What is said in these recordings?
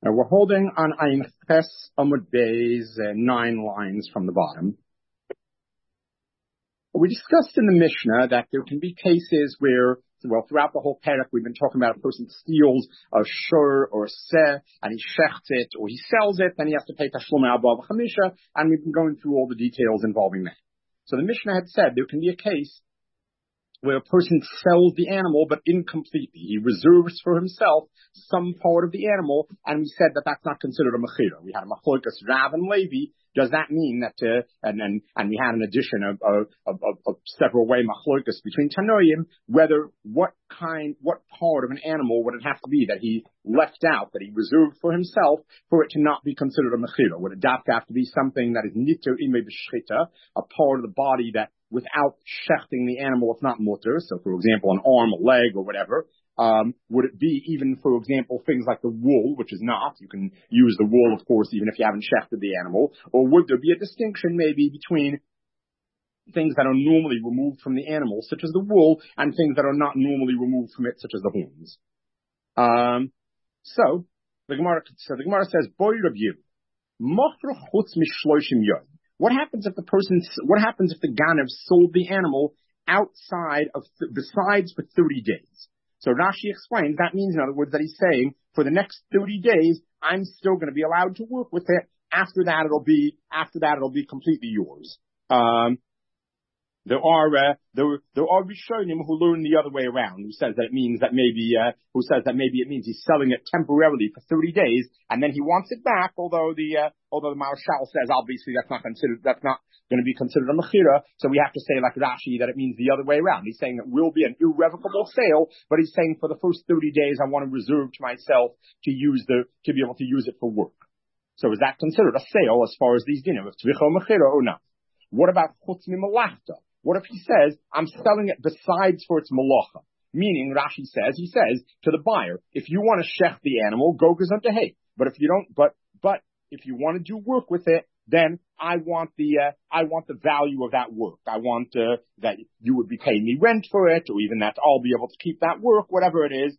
Now we're holding on Ein Ches Amud Beis, 9 lines from the bottom. We discussed in the Mishnah that there can be cases where, well, throughout the whole parak, we've been talking about a person steals a shur or a seh, and he shechts it, or he sells it, then he has to pay tashlum alba v'chamisha, and we've been going through all the details involving that. So the Mishnah had said there can be a case where a person sells the animal, but incompletely. He reserves for himself some part of the animal, and we said that that's not considered a mechira. We had a machlokas Rav and Levi. Does that mean that, and we had an addition of several way machlokas between Tanoim, what part of an animal would it have to be that he left out, that he reserved for himself, for it to not be considered a mechira? Would it have to be something that is niter imei b'shchita, a part of the body that without shechting the animal, it's not mutter? So, for example, an arm, a leg, or whatever. Would it be even, for example, things like the wool, which is not? You can use the wool, of course, even if you haven't shechted the animal. Or would there be a distinction maybe between things that are normally removed from the animal, such as the wool, and things that are not normally removed from it, such as the horns? So the Gemara says, Boy Rabbi, Machra chutz mishloshim yod. What happens if the Ganav sold the animal outside of, besides for 30 days? So Rashi explains that means, in other words, that he's saying for the next 30 days, I'm still going to be allowed to work with it. After that, it'll be completely yours. There are Rishonim who learn the other way around, who says that it means that maybe it means he's selling it temporarily for 30 days and then he wants it back, although the Maharshal says obviously that's not going to be considered a mechira, so we have to say like Rashi that it means the other way around. He's saying it will be an irrevocable sale, but he's saying for the first 30 days I want to reserve to myself to be able to use it for work. So is that considered a sale as far as these dinim of tvicha mechira or not? What about chutz mimalachta? What if he says, I'm selling it besides for its malacha? Meaning, Rashi says, he says to the buyer, if you want to shech the animal, go gazunta hay. But if you don't, but if you want to do work with it, then I want the value of that work. I want, that you would be paying me rent for it, or even that I'll be able to keep that work, whatever it is.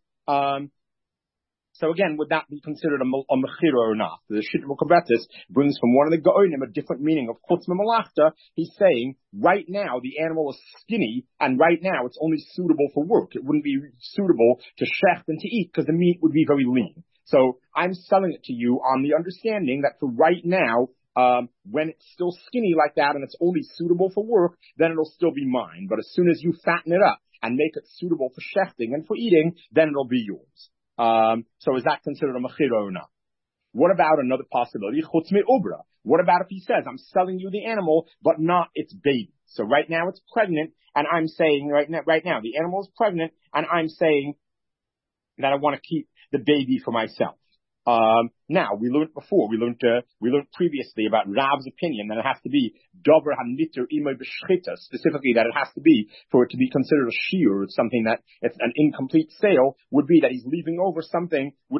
So again, would that be considered a mechira or not? The Shita Mukabretis brings from one of the Gaonim a different meaning of chutz memalachta. He's saying, right now the animal is skinny, and right now it's only suitable for work. It wouldn't be suitable to shecht and to eat, because the meat would be very lean. So I'm selling it to you on the understanding that for right now, when it's still skinny like that and it's only suitable for work, then it'll still be mine. But as soon as you fatten it up and make it suitable for shechting and for eating, then it'll be yours. So is that considered a mechira or not? What about another possibility? Chutz me'ubra. What about if he says, I'm selling you the animal, but not its baby? So right now it's pregnant, and I'm saying right now the animal is pregnant, and I'm saying that I want to keep the baby for myself. Now we learned previously about Rav's opinion that it has to be dover haniter imay b'shchita, specifically that it has to be for it to be considered a shiur, something that it's an incomplete sale, would be that he's leaving over something which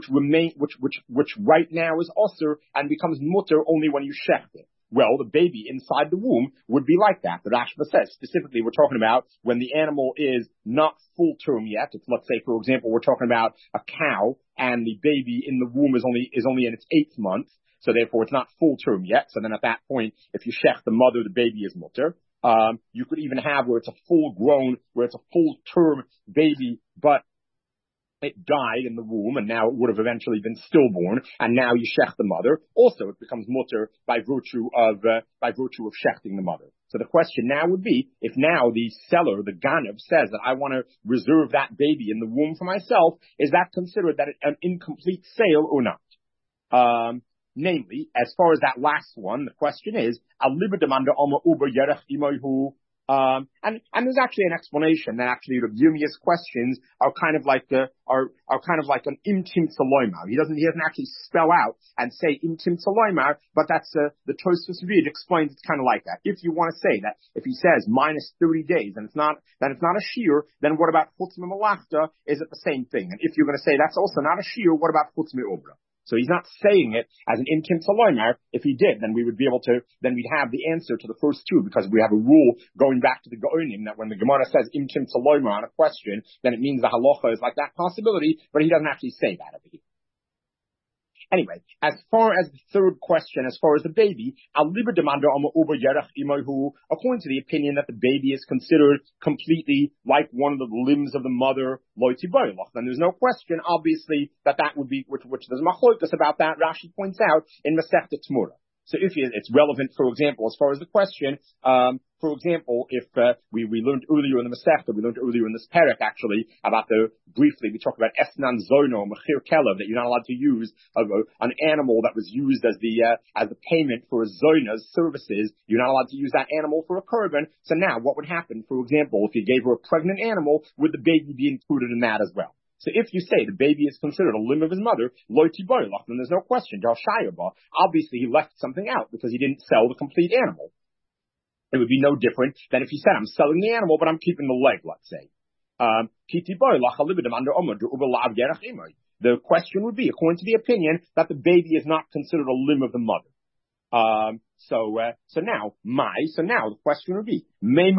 right now is osur and becomes mutter only when you shecht it. Well, the baby inside the womb would be like that. The Rashba says specifically we're talking about when the animal is not full term yet. It's, let's say, for example, we're talking about a cow and the baby in the womb is only in its 8th month. So therefore it's not full term yet. So then at that point, if you shech the mother, the baby is mutter. You could even have where it's a full term baby, but it died in the womb, and now it would have eventually been stillborn, and now you shech the mother. Also, it becomes mutter by virtue of shechting the mother. So the question now would be, if now the seller, the Ganav, says that I want to reserve that baby in the womb for myself, is that considered that an incomplete sale or not? Namely, as far as that last one, the question is, and there's actually an explanation that actually the Yirmiyah's questions are kind of like an imtim tzaloimar. He doesn't actually spell out and say imtim tzaloimar, but that's the Tosfos Reed explains it's kind of like that. If you want to say that, if he says minus 30 days and it's not a shear, then what about chutz me'malachta? Is it the same thing? And if you're going to say that's also not a shear, what about chutz me'obra? So he's not saying it as an imtim tzaloimar. If he did, then we'd have the answer to the first two, because we have a rule going back to the Gaonim that when the Gemara says imtim tzaloimar on a question, then it means the halacha is like that possibility, but he doesn't actually say that over here. Anyway, as far as the third question, as far as the baby, according to the opinion that the baby is considered completely like one of the limbs of the mother, then there's no question, obviously, that would be, which there's machlokas about that, Rashi points out in Masechta Tmura. So if it's relevant, for example, as far as the question, for example, if we learned earlier in the Masechta, we learned earlier in this parak actually about briefly we talked about Esnan Zono Mechir Kelev, that you're not allowed to use an animal that was used as the payment for a Zona's services. You're not allowed to use that animal for a korban. So now, what would happen, for example, if you gave her a pregnant animal, would the baby be included in that as well? So if you say the baby is considered a limb of his mother, then there's no question. Obviously, he left something out because he didn't sell the complete animal. It would be no different than if he said, I'm selling the animal, but I'm keeping the leg, let's say. The question would be, according to the opinion, that the baby is not considered a limb of the mother. So now the question would be,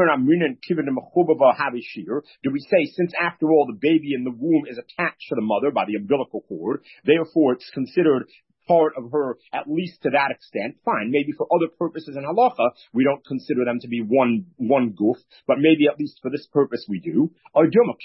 do we say, since after all the baby in the womb is attached to the mother by the umbilical cord, therefore it's considered part of her, at least to that extent, fine. Maybe for other purposes in halacha, we don't consider them to be one goof, but maybe at least for this purpose we do. Or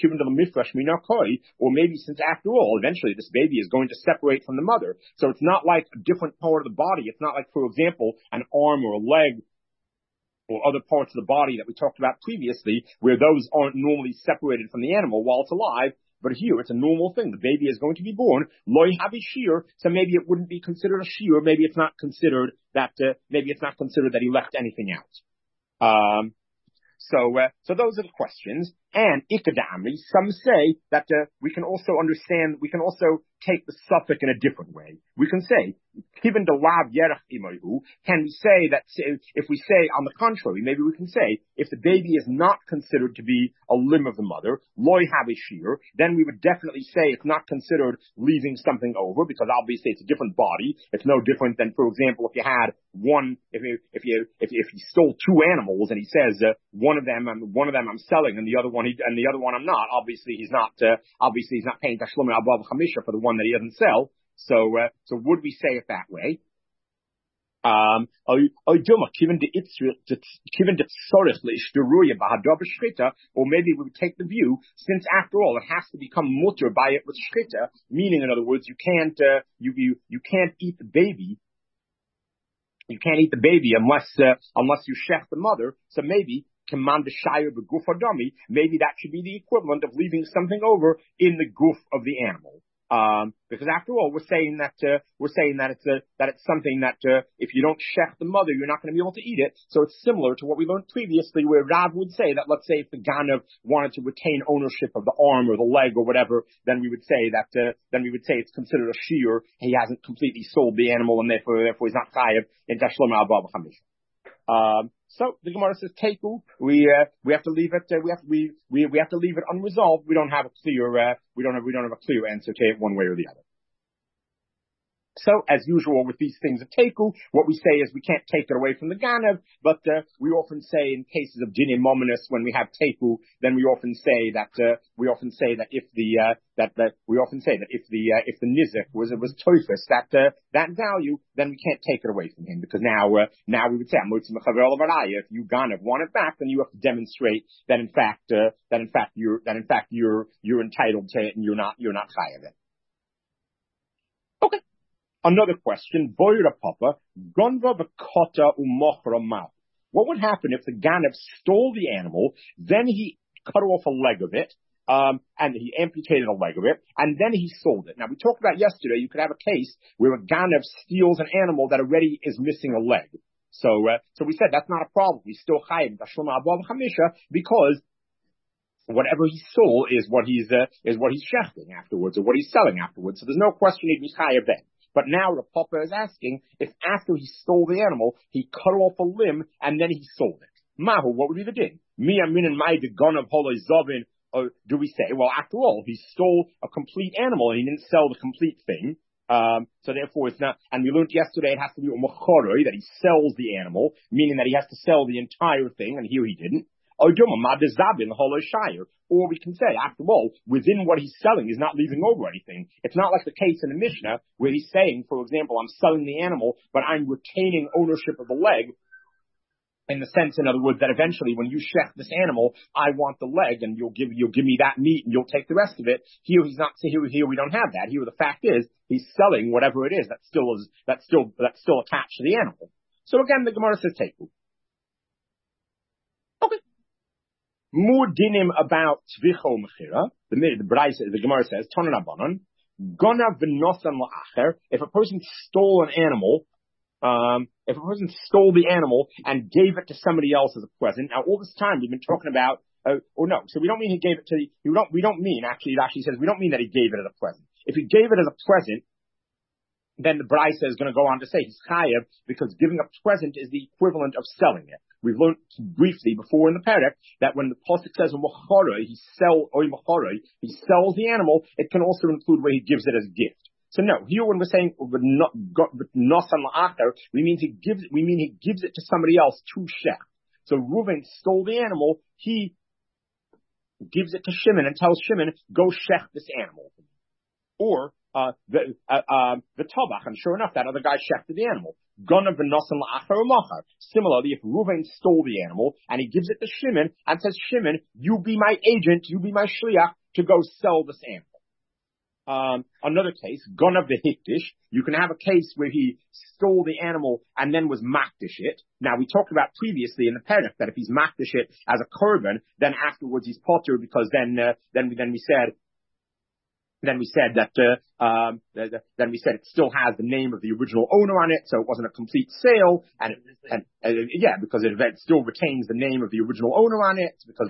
maybe since after all, eventually this baby is going to separate from the mother. So it's not like a different part of the body. It's not like, for example, an arm or a leg or other parts of the body that we talked about previously, where those aren't normally separated from the animal while it's alive. But here, it's a normal thing. The baby is going to be born. Loi havi shear, so maybe it wouldn't be considered a shear. Maybe it's not considered that he left anything out. So those are the questions. And ikadamri, some say that we can also take the suffix in a different way. We can say, given the lav yerach imahu, can we say that, if we say on the contrary, maybe we can say, if the baby is not considered to be a limb of the mother, loy havishir, then we would definitely say it's not considered leaving something over, because obviously it's a different body. It's no different than, for example, if you had if he stole two animals and he says, one of them I'm selling and the other one I'm not. Obviously he's not paying tashlum above chamisha for the one that he doesn't sell. So would we say it that way? Or maybe we would take the view, since after all it has to become mutter by it with shchita, meaning in other words, you can't eat the baby. You can't eat the baby unless you shech the mother. So maybe command the shire the goof or dummy. Maybe that should be the equivalent of leaving something over in the goof of the animal. Because after all, we're saying that it's something that if you don't shech the mother, you're not going to be able to eat it. So it's similar to what we learned previously, where Rav would say that, let's say if the Ganav wanted to retain ownership of the arm or the leg or whatever, then we would say it's considered a shear. He hasn't completely sold the animal, and therefore he's not chayav in tashlum abba b'chamisha. So the Gemara says teku. We have to leave it. We have to leave it unresolved. We don't have a clear. We don't have a clear answer to it one way or the other. So, as usual with these things of teku, what we say is we can't take it away from the ganav, but we often say in cases of dinim mominus, when we have teku, then we often say that if the nizik was toifus, that value, then we can't take it away from him, because now we would say if you ganav want it back, then you have to demonstrate that in fact you're entitled to it and you're not chayav it. Okay. Another question, Boira Papa, Gonva Vakota Umochra Mouth. What would happen if the Ganav stole the animal, then he cut off a leg of it, and he amputated a leg of it, and then he sold it? Now, we talked about yesterday, you could have a case where a Ganav steals an animal that already is missing a leg. So we said that's not a problem. We still chayav Tashlum Abba Chamisha, because whatever he sold is what he's shechting afterwards, or what he's selling afterwards. So there's no question he'd be chayav then. But now Rav Papa is asking if after he stole the animal, he cut off a limb and then he sold it. Mahu, what would be the din? Miyamin and my gon of holoi zovin. Or do we say, well, after all, he stole a complete animal and he didn't sell the complete thing. So therefore it's not, and we learned yesterday it has to be umachoroi, that he sells the animal, meaning that he has to sell the entire thing, and here he didn't. Or we can say, after all, within what he's selling is not leaving over anything. It's not like the case in the Mishnah where he's saying, for example, I'm selling the animal, but I'm retaining ownership of the leg. In the sense, in other words, that eventually when you shech this animal, I want the leg and you'll give me that meat and you'll take the rest of it. Here he's not, here we don't have that. Here the fact is, he's selling whatever it is that's still attached to the animal. So again, the Gemara says teku. Okay. More dinim about tvicho mechira. The Gemara says, Tonan Abanon, Gona v'nosan la'acher. If a person stole an animal, if a person stole the animal and gave it to somebody else as a present, now all this time we've been talking about, so we don't mean he gave it to we don't mean, actually, it actually says we don't mean that he gave it as a present. If he gave it as a present, then the Brisa is going to go on to say he's chayav because giving a present is the equivalent of selling it. We've learned briefly before in the Perek that when the pasuk says he sells the animal, it can also include where he gives it as a gift. So no, here when we're saying nosan la'acher, we mean he gives it to somebody else to shech. So Reuven stole the animal, he gives it to Shimon and tells Shimon, go shech this animal. Or the tabach, and sure enough, that other guy shechted the animal. Gona v'nosan la'acher umachar. Similarly, if Reuven stole the animal and he gives it to Shimon and says, Shimon, you be my agent, you be my shliach to go sell this animal. Another case, Gona v'hikdish, you can have a case where he stole the animal and then was makdish it. Now, we talked about previously in the Perek that if he's makdish it as a korban, then afterwards he's potter because then we said it still has the name of the original owner on it, so it wasn't a complete sale, because it still retains the name of the original owner on it, because.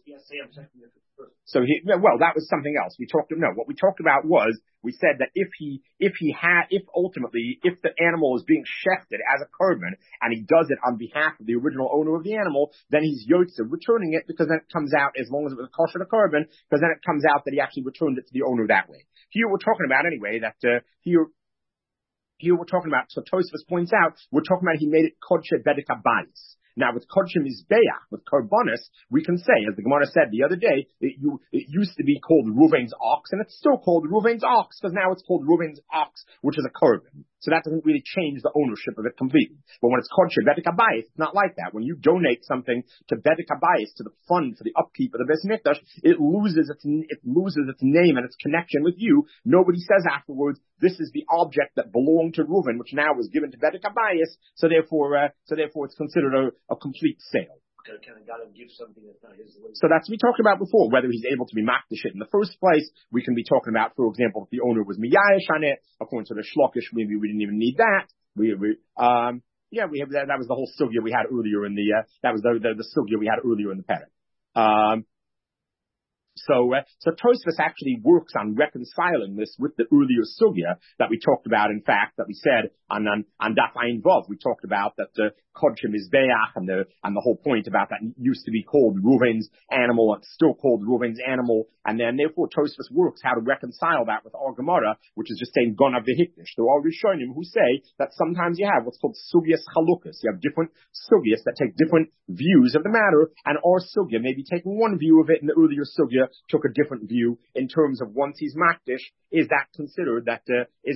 That was something else. What we talked about was, we said that if ultimately the animal is being shechted as a korban, and he does it on behalf of the original owner of the animal, then he's yotze returning it, because then it comes out, as long as it was a kosher korban, because then it comes out that he actually returned it to the owner that way. Here we're talking about anyway, that, here we're talking about, so Tosfos points out, we're talking about he made it kodshe bedek habayis. Now, with Kodshe Mizbeach, with Korbanos, we can say, as the Gemara said the other day, it used to be called Reuven's ox, and it's still called Reuven's ox, because now it's called Reuven's ox, which is a korban. So that doesn't really change the ownership of it completely. But when it's Kodshe Bedek Habayis, it's not like that. When you donate something to Bedek Habayis, to the fund for the upkeep of the Beis Mikdash, it loses its name and its connection with you. Nobody says afterwards, this is the object that belonged to Reuven, which now was given to Bedek Habayis, so therefore it's considered a complete sale. Can a guy give something that's not his? So that's what we talked about before, whether he's able to be makdish in the first place. We can be talking about, for example, if the owner was miyayish on it, according to the shlokish, maybe we didn't even need that. We have that. That was the whole sugya we had earlier in the, that was the sugya we had earlier in the Perek. So Tosfos actually works on reconciling this with the earlier sugya that we talked about. In fact, that we said on Daf Ayin Vav, we talked about that Kodshe Mizbeach and the whole point about that used to be called Reuven's animal, it's still called Reuven's animal, and then therefore Tosfos works how to reconcile that with our Gemara, which is just saying Gona v'hikdish. There are Rishonim who say that sometimes you have what's called sugyas chalukas. You have different sugyas that take different views of the matter, and our sugya maybe taking one view of it, and the earlier sugya took a different view in terms of once he's makdish, is that considered that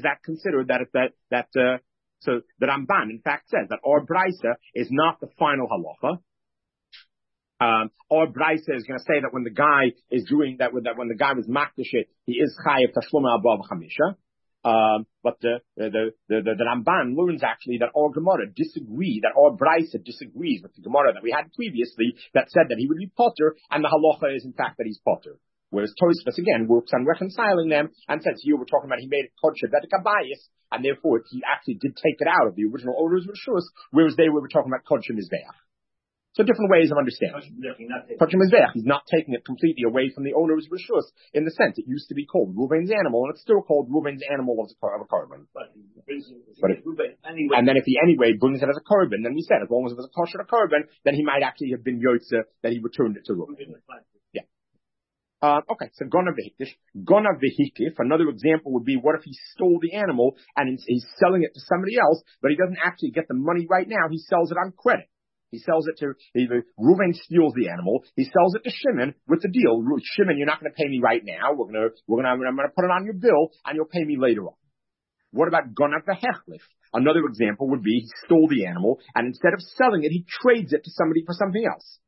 so the Ramban in fact says that our brisa is not the final halacha. Our brisa is going to say that when the guy is doing that, when the guy was makdish it, he is chayav tashluma above chamisha. But the Ramban learns actually that our Gemara our brisa disagrees with the Gemara that we had previously that said that he would be potter, and the halacha is in fact that he's potter. Whereas Tosfos again works on reconciling them and says here we're talking about he made it kodshe bedek habayis, and therefore he actually did take it out of the original owner's rishus, whereas they were talking about kodshe mizbeach. So different ways of understanding. Kodshe mizbeach, he's not taking it completely away from the owner's rishus in the sense it used to be called Reuven's animal, and it's still called Reuven's animal of a korban. And then if he anyway brings it as a korban, then we said as long as it was a kosher korban, then he might actually have been yotze that he returned it to Reuven. Yeah. Okay, so Gona v'hikdish. Gona v'hikif, another example would be, what if he stole the animal and he's selling it to somebody else, but he doesn't actually get the money right now, he sells it on credit. He sells it to, Reuven steals the animal. He sells it to Shimon with the deal. Shimon, you're not going to pay me right now. I'm going to put it on your bill and you'll pay me later on. What about Gonav v'Hechlif? Another example would be he stole the animal and instead of selling it, he trades it to somebody for something else.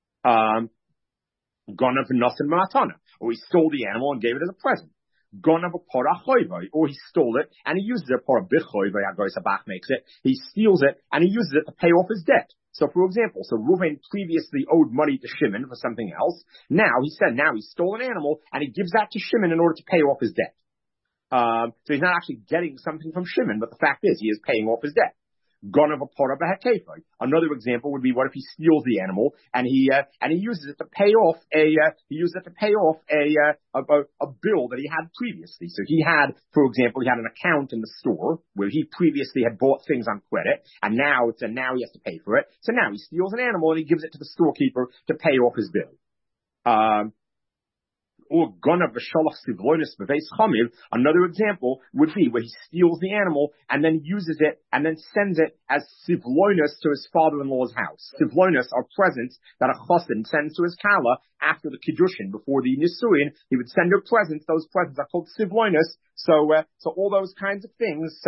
Gonav v'Nosen Matana. Or he stole the animal and gave it as a present. Gonav v'Pora Choyvai. Or he stole it and he uses it. Pora Bichoyvai, Agois Abach makes it. He steals it and he uses it to pay off his debt. So for example, Reuven previously owed money to Shimon for something else. Now he stole an animal and he gives that to Shimon in order to pay off his debt. So he's not actually getting something from Shimon, but the fact is he is paying off his debt. Another example would be what if he steals the animal and he uses it to pay off a bill that he had previously. So he had, for example, he had an account in the store where he previously had bought things on credit and now he has to pay for it. So now he steals an animal and he gives it to the storekeeper to pay off his bill. Or Gonav v'Sholach Sivloinus b'Veis Chamiv. Another example would be where he steals the animal and then uses it and then sends it as Sivloinus to his father-in-law's house. Sivloinus are presents that a chassan sends to his kala after the kiddushin, before the nisuin. He would send her presents. Those presents are called Sivloinus. So all those kinds of things.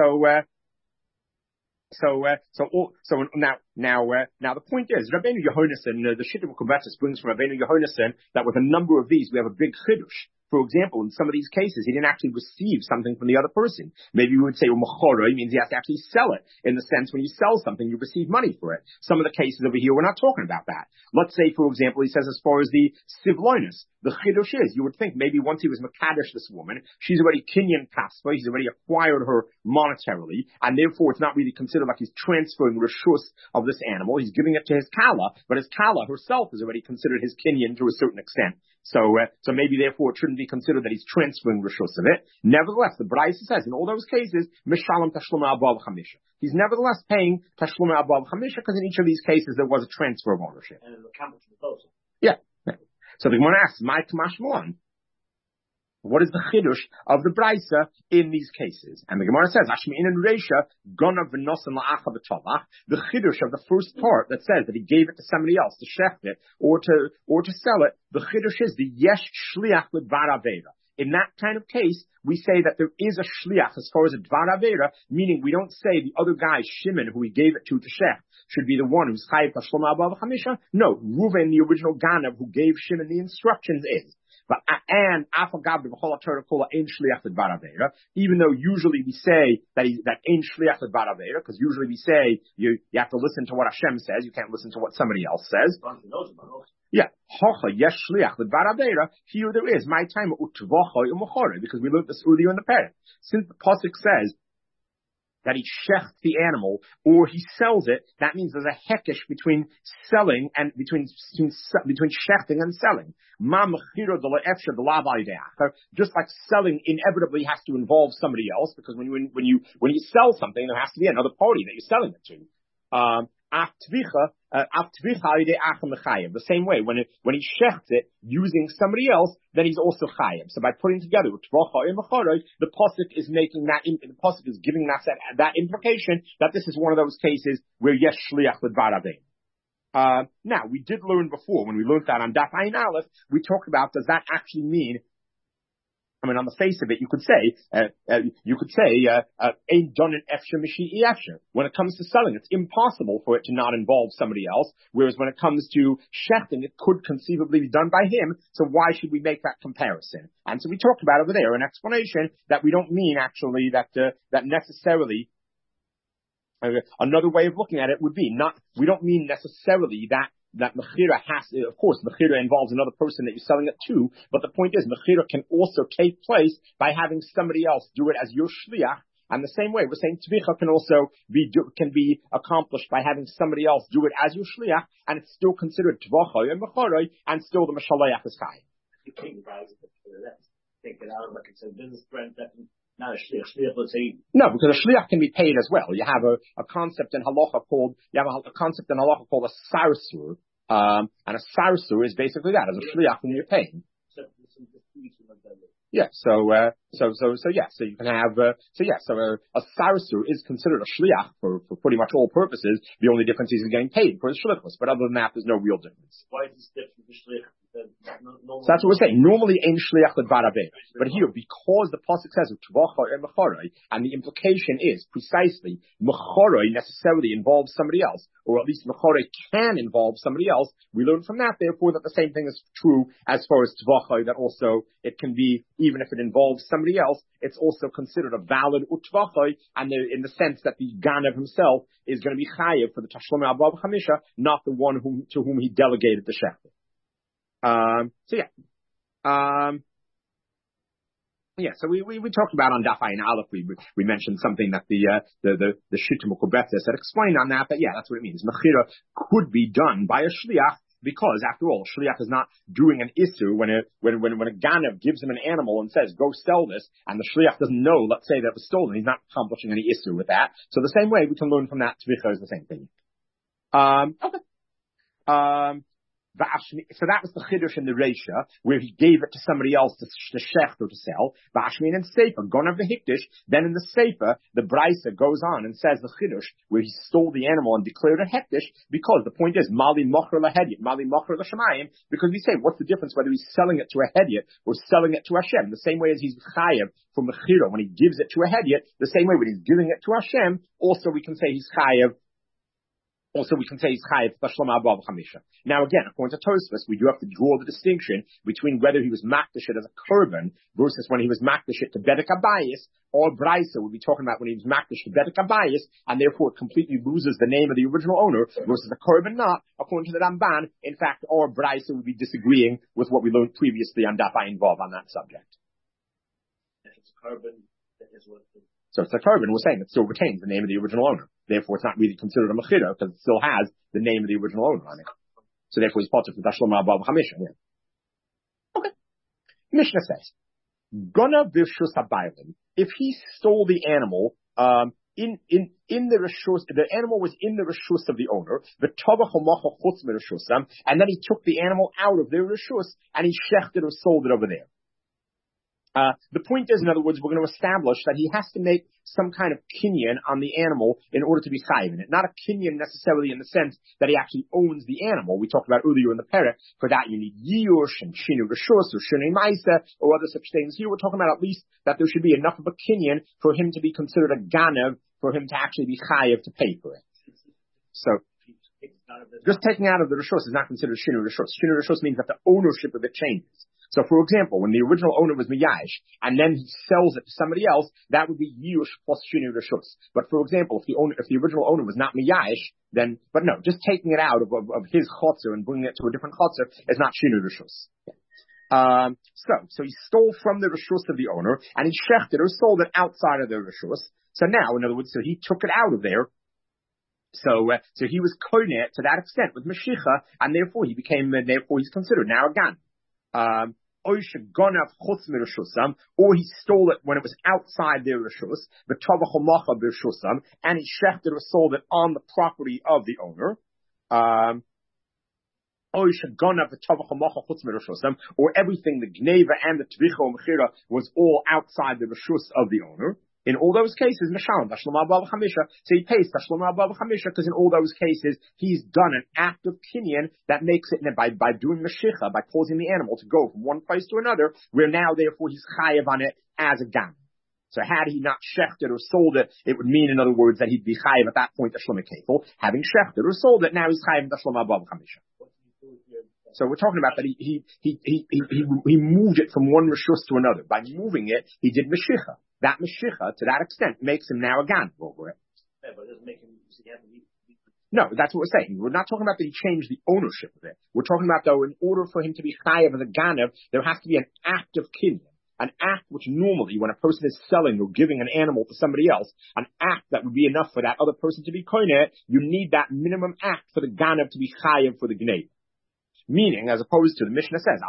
Now the point is, Rabbeinu Yehonasan, the Shittim Kubatis brings from Rabbeinu Yehonasan that with a number of these we have a big chiddush. For example, in some of these cases, he didn't actually receive something from the other person. Maybe we would say, machoroi means he has to actually sell it. In the sense, when you sell something, you receive money for it. Some of the cases over here, we're not talking about that. Let's say, for example, he says as far as the sivloinus, the chiddush is, you would think maybe once he was makadosh this woman, she's already kinyan kaspa, he's already acquired her monetarily, and therefore it's not really considered like he's transferring reshus of this animal. He's giving it to his kala, but his kala herself is already considered his kinyan to a certain extent. So maybe therefore it shouldn't be considered that he's transferring reshus of it. Nevertheless, the Braisa says in all those cases, mishalom tashluma above chamisha. He's nevertheless paying tashluma above chamisha because in each of these cases there was a transfer of ownership. And the campus proposal. Yeah. So the Gemara asks, "My kamash mulan." What is the chiddush of the Braisa in these cases? And the Gemara says, Ashmi'in and Reisha, Gonav v'nosan la'acha b'tolach, the chiddush of the first part that says that he gave it to somebody else to shecht it or to sell it, the chiddush is the yesh shliach l'dvar avera. In that kind of case, we say that there is a shliach as far as a dvar avera, meaning we don't say the other guy, Shimon, who he gave it to shecht, should be the one who's chayiv tashluma above chamisha. No, Reuven, the original Ganav, who gave Shimon the instructions, is. But even though usually we say that ain't shliach l'dvar avera, because usually we say you have to listen to what Hashem says, you can't listen to what somebody else says. Yeah, yes shliach l'dvar avera. Here there is my time because we learned this earlier in the parak. Since the pasuk says that he shechts the animal or he sells it, that means there's a hekesh between selling and between shechting and selling. Just like selling inevitably has to involve somebody else, because when you sell something, there has to be another party that you're selling it to. The same way, when he shechts it using somebody else, then he's also chayiv. So by putting together the pasuk is making the pasuk is giving that implication that this is one of those cases where yes shliach l'dvar avera. Now we did learn before when we learned that on Daf Ayin Aleph, we talked about does that actually mean? I mean, on the face of it, you could say, ain't done an efsher mishi'i efsher. When it comes to selling, it's impossible for it to not involve somebody else. Whereas when it comes to shechting, it could conceivably be done by him. So why should we make that comparison? And so we talked about over there an explanation that we don't mean actually that necessarily. Another way of looking at it would be we don't mean necessarily that mechira of course, mechira involves another person that you're selling it to, but the point is, mechira can also take place by having somebody else do it as your shliach, and the same way, we're saying tvicha can also be accomplished by having somebody else do it as your shliach, and it's still considered tvachoi and mechoroi, and still the meshalayach is chai. You can't take it out like it's a business friend that not a shliach. Shliach, let's say. No, because a shliach can be paid as well. You have a concept in halacha called a sarsur, and a sarsur is basically that, as a shliach when you're paying. Yeah, so you can have, a sarasur is considered a shliach for pretty much all purposes. The only difference is he's getting paid for his shlichus, but other than that, there's no real difference. Why is this different from shliach? So that's what we're saying. Normally, ain't shliach l'dvar aved, but here, because the pasuk says tvachar and mecharoi, and the implication is precisely mecharoi necessarily involves somebody else, or at least mecharoi can involve somebody else. We learn from that, therefore, that the same thing is true as far as tvachar, that also it can be, even if it involves somebody else, it's also considered a valid utvachai, and in the sense that the ganav himself is going to be chayev for the tashlum above chamisha, not the one to whom he delegated the shechter. So we talked about on Daf Ayin Aleph, we mentioned something that the Shita Mukubetza said, explain on that, but yeah, that's what it means. Mechira could be done by a shliach, because after all, shliach is not doing an issue when a ganav gives him an animal and says, go sell this, and the shliach doesn't know, let's say that it was stolen, he's not accomplishing any issue with that. So the same way we can learn from that, tvicha is the same thing. So that was the chiddush in the Reisha, where he gave it to somebody else to shecht or to sell. V'ashmin and Sefer, gonav v'hikdish. Then in the Sefer, the Brisa goes on and says the chiddush, where he stole the animal and declared it hektish, because the point is, mali mocher lahedyet, mali mocher l'shamayim, because we say, what's the difference whether he's selling it to a hedyet or selling it to Hashem? The same way as he's chayev for mechira when he gives it to a hedyet, the same way when he's giving it to Hashem, also we can say he's chayev. Also, we can say he's chayiv tashlum above chamisha. Now, again, according to Tosfos, we do have to draw the distinction between whether he was makdash it as a korban versus when he was makdash it to bedek abayis, or brisa would be talking about when he was makdash to bedek abayis, and therefore it completely loses the name of the original owner, versus the korban not. According to the Ramban, in fact, or brisa would be disagreeing with what we learned previously on Daf Ayin Vav on that subject. If it's a korban, that is what. So it's a korban, we're saying it still retains the name of the original owner. Therefore, it's not really considered a mechira because it still has the name of the original owner on it. So therefore, he's potter for tashlum above chamisha. Yeah. Okay. Mishnah says, "Gona b'rshus habaylim." If he stole the animal, in the reshus, the animal was in the reshus of the owner, the tovach hamacha chutz mereshusam, and then he took the animal out of their reshus and he shechted or sold it over there. The point is, in other words, we're going to establish that he has to make some kind of kinyan on the animal in order to be chayiv in it. Not a kinyan necessarily in the sense that he actually owns the animal. We talked about earlier in the perek. For that, you need yiyush and shinu reshus or shinei ma'isa or other such things. Here, we're talking about at least that there should be enough of a kinyan for him to be considered a ganav, for him to actually be chayiv to pay for it. So, just taking out of the reshus is not considered shinu reshus. Shinu reshus means that the ownership of it changes. So, for example, when the original owner was miyash, and then he sells it to somebody else, that would be yush plus shinu reshus. But for example, if the original owner was not miyash, then, but no, just taking it out of his chotzer and bringing it to a different chotzer is not shinu reshus. So he stole from the reshus of the owner, and he shechted or sold it outside of the reshus. So now, in other words, so he took it out of there. So he was koineh to that extent with Mashiach, and therefore he's considered now a gan. Or he stole it when it was outside their reshus, and he shechted or sold it on the property of the owner. Or everything, the gneva and the tvicha or mechira was all outside the reshus of the owner. In all those cases, Mishalim, Tashlum Abba Chamisha, so he pays Tashlum Abba Chamisha, because in all those cases, he's done an act of kinyan that makes it, by doing Mashicha, by causing the animal to go from one place to another, where now, therefore, he's chayev on it as a gam. So had he not shechted or sold it, it would mean, in other words, that he'd be chayev at that point, Tashlum Kefil. Having shechted or sold it, now he's chayev Tashlum Abba Chamisha. So we're talking about that he moved it from one reshus to another. By moving it, he did Mashicha. That Mashicha, to that extent, makes him now a gan over it. Yeah, but it doesn't make him. No, that's what we're saying. We're not talking about that he changed the ownership of it. We're talking about, though, in order for him to be chayev as a ganav, there has to be an act of kinyan. An act which normally, when a person is selling or giving an animal to somebody else, an act that would be enough for that other person to be koineh, you need that minimum act for the ganav to be chayev for the gnei. Meaning, as opposed to the Mishnah says,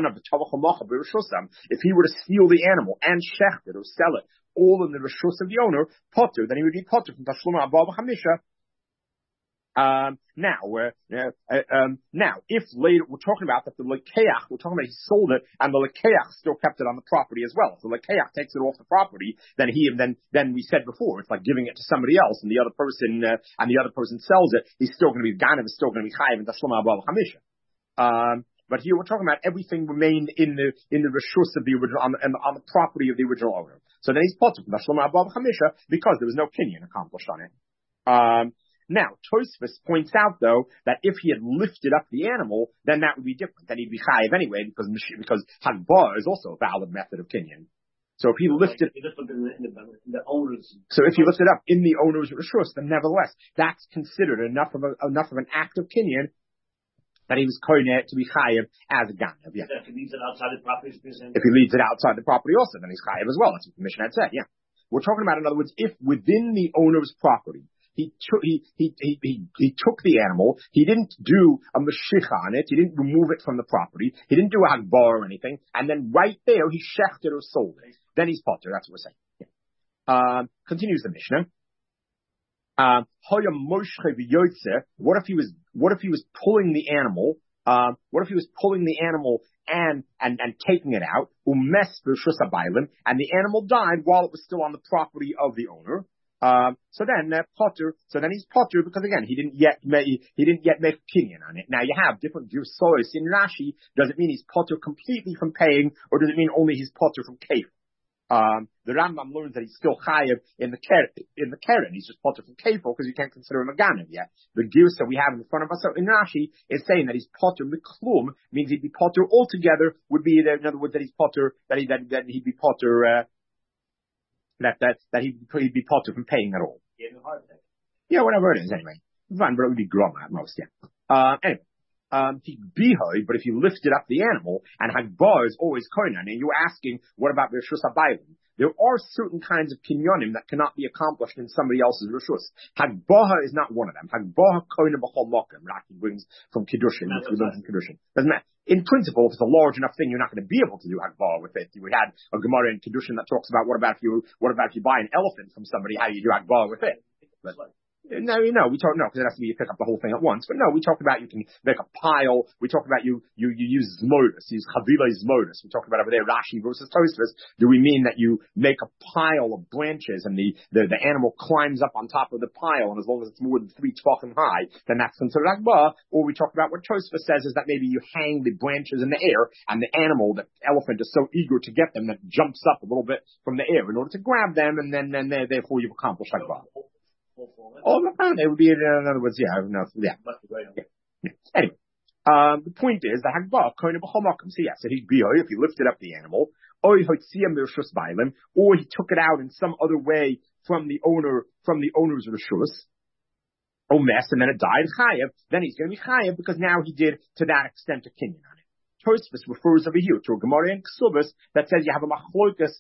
if he were to steal the animal and shecht it or sell it, all in the reshus of the owner, potter, then he would be potter from Tashlum Abba Chamisha. Now, if later we're talking about that the lekeach, we're talking about he sold it and the lekeach still kept it on the property as well. If the lekeach takes it off the property, then we said before it's like giving it to somebody else, and the other person sells it. He's still going to be ganav, is still going to be chayiv in tashlum abal chamisha. But here we're talking about everything remained in the reshus of the original on the property of the original owner. So then he's potter from tashlum abal chamisha because there was no kinyan accomplished on it. Now, Tosfos points out, though, that if he had lifted up the animal, then that would be different. Then he'd be chayiv anyway, because hagbah is also a valid method of kinyan. So if he lifted, the owners. So if he lifted up in the owner's reshus, then nevertheless, that's considered enough of an act of kinyan that he was koineh to be chayiv as a ganav. Yeah. If he leaves it outside the property, if he leaves it outside the property also, then he's chayiv as well. That's what the Mishnah had said. Yeah. We're talking about, in other words, if within the owner's property, he took the animal. He didn't do a mashicha on it. He didn't remove it from the property. He didn't do a hagbah or anything. And then right there, he shechted or sold it. Then he's potter. That's what we're saying. Yeah. Continues the Mishnah. What if he was pulling the animal? What if he was pulling the animal and taking it out? And the animal died while it was still on the property of the owner. So then he's potter because again he didn't yet make kinyan on it. Now you have different girsos in Rashi. Does it mean he's potter completely from paying, or does it mean only he's potter from kefir? The Rambam learns that he's still chayiv in the keren. He's just potter from kefir because you can't consider him a ganav yet. The girsa we have in front of us in Rashi is saying that he's potter miklum, means he'd be potter altogether. Would be in other words that he's potter that he'd be potter. That he'd be potter from paying at all. Yeah, whatever it is, anyway. Fine, but it would be groma at most, yeah. Anyway. But if you lifted up the animal, and hagbah is always koinan, and you're asking, what about reshus habaylim? There are certain kinds of kinyonim that cannot be accomplished in somebody else's reshus. Hagbah is not one of them. Hagbah koinan b'chol mokem. Raki brings from Kiddushin, which we learned from Kiddushin. Doesn't matter. In principle, if it's a large enough thing, you're not going to be able to do hagbah with it. We had a Gemara in Kiddushin that talks about what about if you buy an elephant from somebody, how do you do hagbah with it? But, no, we talk, no, because it has to be you pick up the whole thing at once. But no, we talk about you can make a pile. We talk about you use zmodus, use chavila zmodus. We talk about over there Rashi versus Tosfos. Do we mean that you make a pile of branches and the animal climbs up on top of the pile, and as long as it's more than 3 tefachim high, then that's considered hagbah? Or we talk about what Tosfos says is that maybe you hang the branches in the air, and the elephant is so eager to get them that jumps up a little bit from the air in order to grab them, and then therefore you've accomplished hagbah. It would be, in other words, yeah. Anyway, the point is the hagbah koine b'chol makom. So yes, if he lifted up the animal, or he took it out in some other way from the owner's reshus, and then it died chayev, then he's going to be chayev because now he did to that extent a kinyan on it. Tosfos refers over here to a Gemara in Ksubas that says you have a machlokas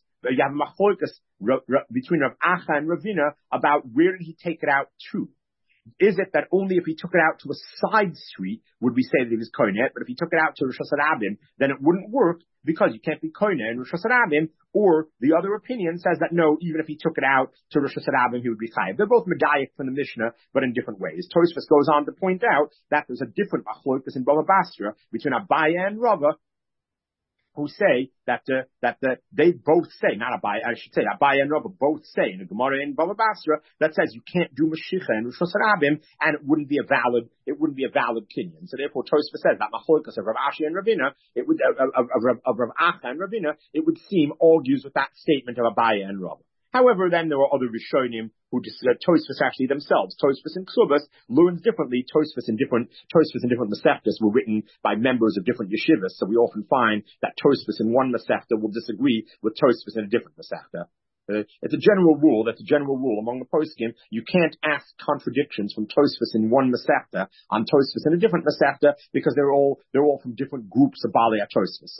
between Rav Acha and Ravina about where did he take it out to. Is it that only if he took it out to a side street would we say that he was koineh, but if he took it out to Rosh Hashanah, then it wouldn't work because you can't be koineh in Rosh Hashanah, or the other opinion says that no, even if he took it out to Rosh Hashanah, he would be chayiv. They're both medayik from the Mishnah, but in different ways. Tosfos goes on to point out that there's a different machlokas in Bava Basra between Abaye and Rava, who say that they both say, not Abaye, I should say, Abaye and Rava both say in the Gemara in Bava Basra that says you can't do Mashicha and Rosh Hashanah, and it wouldn't be a valid kinyan. So therefore Tosfos says that machlokas of Rav Ashi and Ravina, it would of Rav Acha and Ravina, it would seem argues with that statement of Abaye and Rava. However, then there are other Rishonim who Tosfos actually themselves. Tosfos and Ksubas learns differently. Tosfos in different Masechtas were written by members of different yeshivas, so we often find that Tosfos in one Masechta will disagree with Tosfos in a different Masechta. It's a general rule. That's a general rule among the poskim. You can't ask contradictions from Tosfos in one Masechta on Tosfos in a different Masechta because they're all from different groups of Balei Tosfos.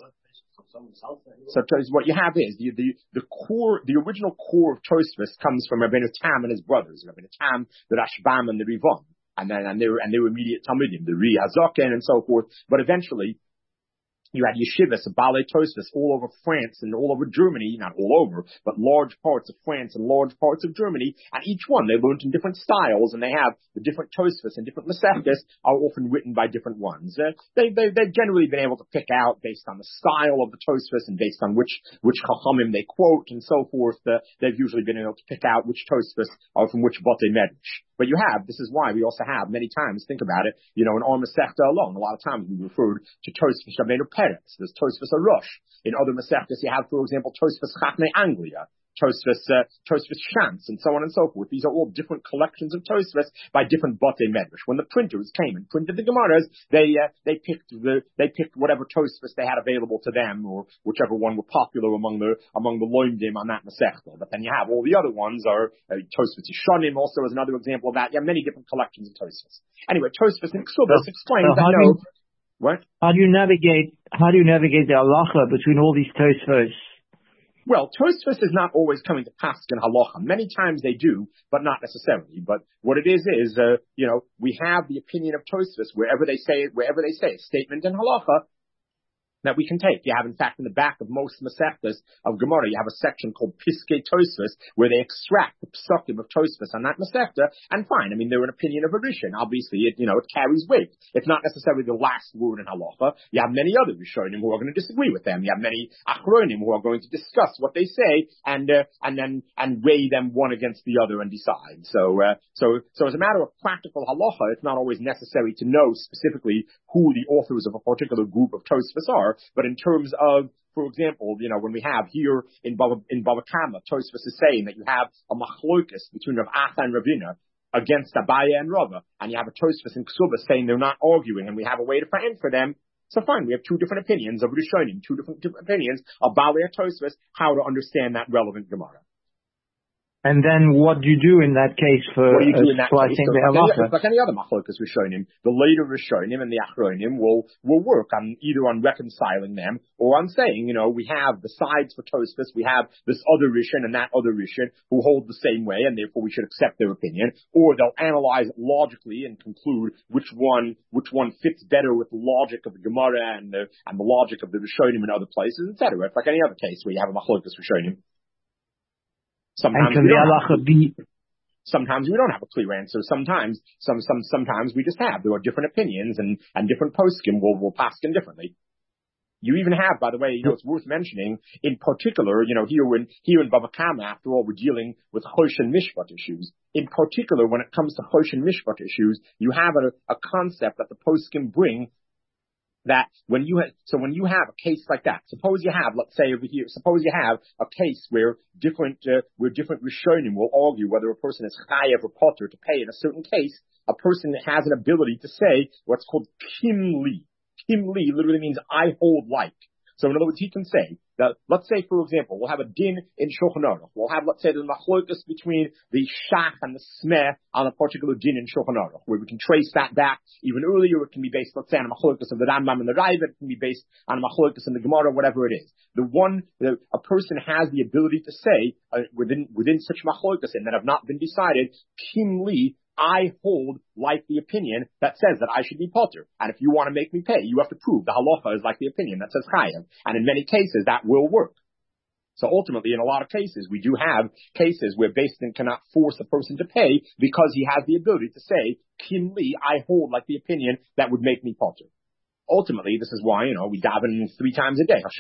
So what you have is the original core of Tosfos comes from Rabbeinu Tam and his brothers, Rabbeinu Tam, the Rashbam, and the Rivom, and they were immediate Talmudim, the Ri Hazoken and so forth. But eventually, You had yeshivas, balei tosfos all over France and all over Germany, not all over, but large parts of France and large parts of Germany. And each one they learned in different styles, and they have the different tosfos and different masechtas are often written by different ones. They've generally been able to pick out based on the style of the tosfos and based on which chachamim they quote and so forth. They've usually been able to pick out which tosfos are from which batei medrash. But this is why we also have many times, think about it, in our masechta alone, a lot of times we referred to tosfos Rabbeinu Peretz. There's Tosfos Arush. In other Masechtas, you have, for example, Tosfos Chachmei Anglia, Tosfos Shantz, and so on and so forth. These are all different collections of Tosfos by different batei medrash. When the printers came and printed the Gemaras, they picked whatever Tosfos they had available to them, or whichever one were popular among the loimdim on that Masechta. But then you have all the other ones are Tosfos Yishonim also is another example of that. You have many different collections of Tosfos. Anyway, Tosfos and Ksubas explains that What? How do you navigate the halacha between all these Tosfos? Well, Tosfos is not always coming to paskin halacha. Many times they do, but not necessarily. But what it is, we have the opinion of Tosfos wherever they say a statement in halacha that we can take. You have, in fact, in the back of most Masechtas of Gemara, you have a section called Piskei Tosfos, where they extract the psukim of Tosfos on that Masechta, and fine. I mean, they're an opinion of a Rishon. Obviously, it carries weight. It's not necessarily the last word in halacha. You have many other Rishonim who are going to disagree with them. You have many Achronim who are going to discuss what they say and weigh them one against the other and decide. So as a matter of practical halacha, it's not always necessary to know specifically who the authors of a particular group of Tosfos are. But in terms of, for example, when we have here in Bava Kama, Tosfos is saying that you have a machlokas between Rav Acha and Ravina against Abaye and Rava, and you have a Tosfos in Ksubas saying they're not arguing, and we have a way to find for them. So fine, we have two different opinions of Rishonim, two different opinions of Balei Tosfos, how to understand that relevant Gemara. And then what do you do in that case for splicing the halacha? Like any other machlokas Rishonim, the later Rishonim and the Achronim will work either on reconciling them or on saying, we have the sides for Tosfos, we have this other Rishon and that other Rishon who hold the same way, and therefore we should accept their opinion, or they'll analyze it logically and conclude which one fits better with the logic of the Gemara and the logic of the Rishonim in other places, etc. It's like any other case where you have a machlokas Rishonim. Sometimes we don't have a clear answer. Sometimes we just have. There are different opinions and different poskim will paskin differently. You even have, by the way, it's worth mentioning, in particular, here in Bava Kama, after all, we're dealing with Choshen Mishpat issues. In particular, when it comes to Choshen Mishpat issues, you have a concept that the poskim bring that when you have a case like that, suppose you have a case where different Rishonim will argue whether a person is chayav or potter to pay in a certain case, a person has an ability to say what's called kim li. Kim li literally means I hold like. So in other words, he can say that, let's say, for example, we'll have a din in Shulchan Aruch. We'll have, let's say, the machlokas between the shach and the smeh on a particular din in Shulchan Aruch, where we can trace that back even earlier. It can be based, let's say, on a machlokas of the Rambam and the Raiva. It can be based on a machlokas in the Gemara, whatever it is. A person has the ability to say within such machlokas that have not been decided, kim li, I hold like the opinion that says that I should be potter. And if you want to make me pay, you have to prove the halacha is like the opinion that says chayav. And in many cases, that will work. So ultimately, in a lot of cases, we do have cases where Beis Din cannot force a person to pay because he has the ability to say, kim li, I hold like the opinion that would make me potter. Ultimately, this is why, we daven 3 times a day. That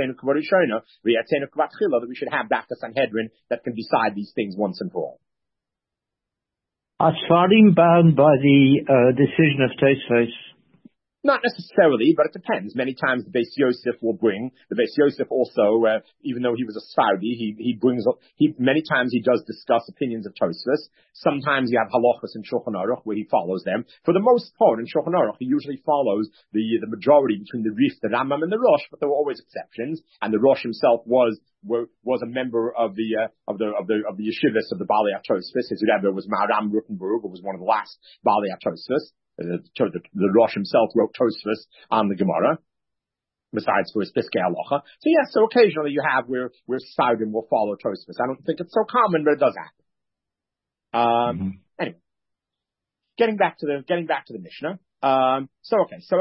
we should have back to Sanhedrin that can decide these things once and for all. Are Sfarim bound by the decision of Tosfos? Not necessarily, but it depends. Many times the Beis Yosef will bring. The Beis Yosef also, even though he was a Sfardi, many times he does discuss opinions of Tosfos. Sometimes you have halachas in Shulchan Aruch where he follows them. For the most part in Shulchan Aruch, he usually follows the majority between the Rif, the Rambam, and the Rosh, but there were always exceptions. And the Rosh himself was a member of the yeshivas of the Balei Tosfos. His Rebbe was Maharam Rutenberg, who was one of the last Balei Tosfos. The Rosh himself wrote Tosfos on the Gemara, besides for his Piskei Halacha. So occasionally you have where Sfardim will follow Tosfos. I don't think it's so common, but it does happen. Anyway, getting back to the Mishnah. So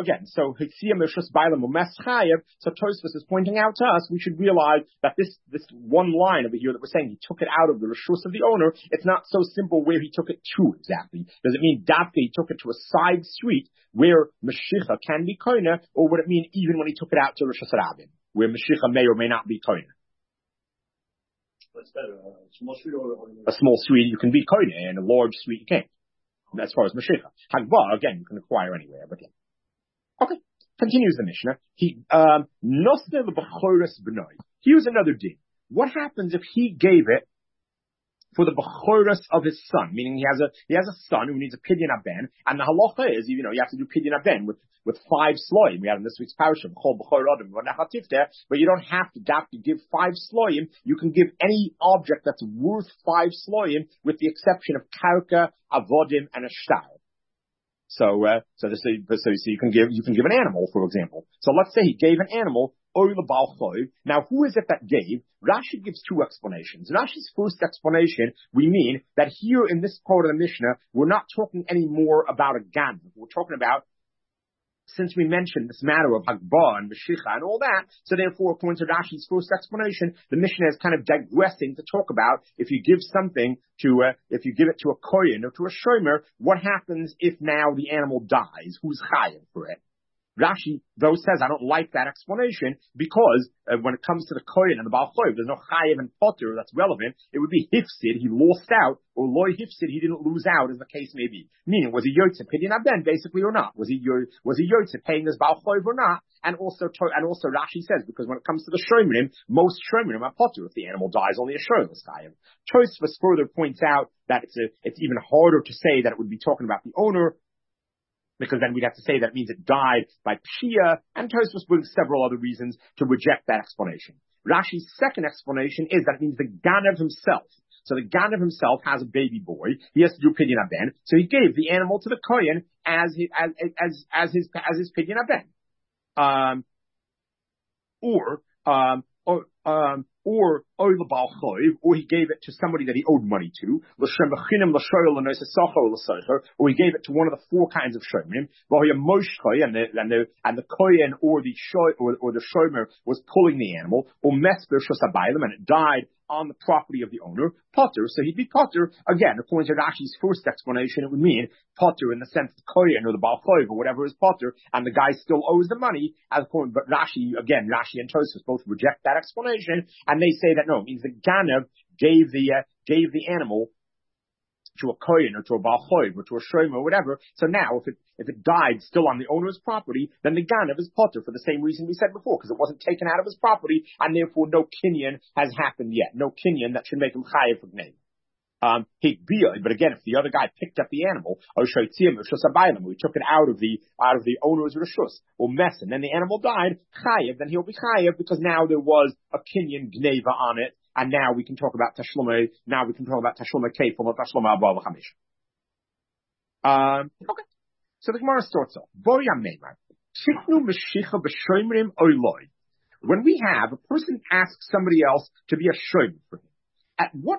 Tosfos is pointing out to us, we should realize that this one line over here that we're saying he took it out of the reshus of the owner, it's not so simple where he took it to exactly. Does it mean Dafka he took it to a side street where Mashicha can be koine, or would it mean even when he took it out to Reshus Rabin, where Mashicha may or may not be koine? What's better, a small street or a small street you can be koine, and a large street you can't. As far as Mashiach. Hagba, again, you can acquire anywhere, but yeah. Okay. Continues the Mishnah. Nosne l'b'choros b'noi. Here's another din. What happens if he gave it for the b'choros of his son? Meaning he has a son who needs a pidyon aben, and the halacha is, you have to do pidyon aben with 5 sloim. We had in this week's parasha, but you don't have to give 5 sloim. You can give any object that's worth 5 sloim, with the exception of karka, avodim, and a shtar. So you can give an animal, for example. So let's say he gave an animal. Now, who is it that gave? Rashi gives 2 explanations. Rashi's first explanation, we mean that here in this part of the Mishnah, we're not talking anymore about a gan. We're talking about, since we mentioned this matter of Hagbah and Mashicha and all that, so therefore, according to Rashi's first explanation, the Mishnah is kind of digressing to talk about if you give something to, if you give it to a kohen or to a shomer, what happens if now the animal dies? Who's chayav for it? Rashi, though, says, I don't like that explanation because when it comes to the kohen and the Baal Choiv, there's no chayiv and potter that's relevant. It would be hifsid, he lost out, or loy hifsid, he didn't lose out, as the case may be. Meaning, was he yotze pidyon aben, basically, or not? Was he yotze paying his Baal Choiv or not? And also Rashi says, because when it comes to the shomerim, most shomerim are potter. If the animal dies, only a shomer is chayiv. Tosfos further points out that it's even harder to say that it would be talking about the owner, because then we'd have to say that it means it died by Pshia, and Tosfos brings several other reasons to reject that explanation. Rashi's second explanation is that it means the Ganav himself. So the Ganav himself has a baby boy. He has to do pidyon aben, so he gave the animal to the kohen as his pidyon aben. Or he gave it to somebody that he owed money to, or he gave it to one of the 4 kinds of shomrim, and the kohen or the shomer was pulling the animal, and it died on the property of the owner, potter, so he'd be potter. Again, according to Rashi's first explanation, it would mean potter in the sense of kohen or the Baal Choiv or whatever is potter, and the guy still owes the money. But Rashi and Tosfos both reject that explanation, and they say that no, it means the Ganav gave the animal to a kohen or to a Baal Choiv or to a shomer or whatever. So now, if it died still on the owner's property, then the Ganav is potter for the same reason we said before, because it wasn't taken out of his property, and therefore no kinyan has happened yet. No kinyan that should make him chayav for gnei. But again, if the other guy picked up the animal, or he took it out of the owner's reshus, or mess, and then the animal died, chayav, then he'll be chayav because now there was a kinyan gneva on it, and now we can talk about tashlumah. Now we can talk about tashlumah kefil, not tashlumah abba l'chamish. Okay. So the Gemara starts off. When we have a person asks somebody else to be a shomer for him, at what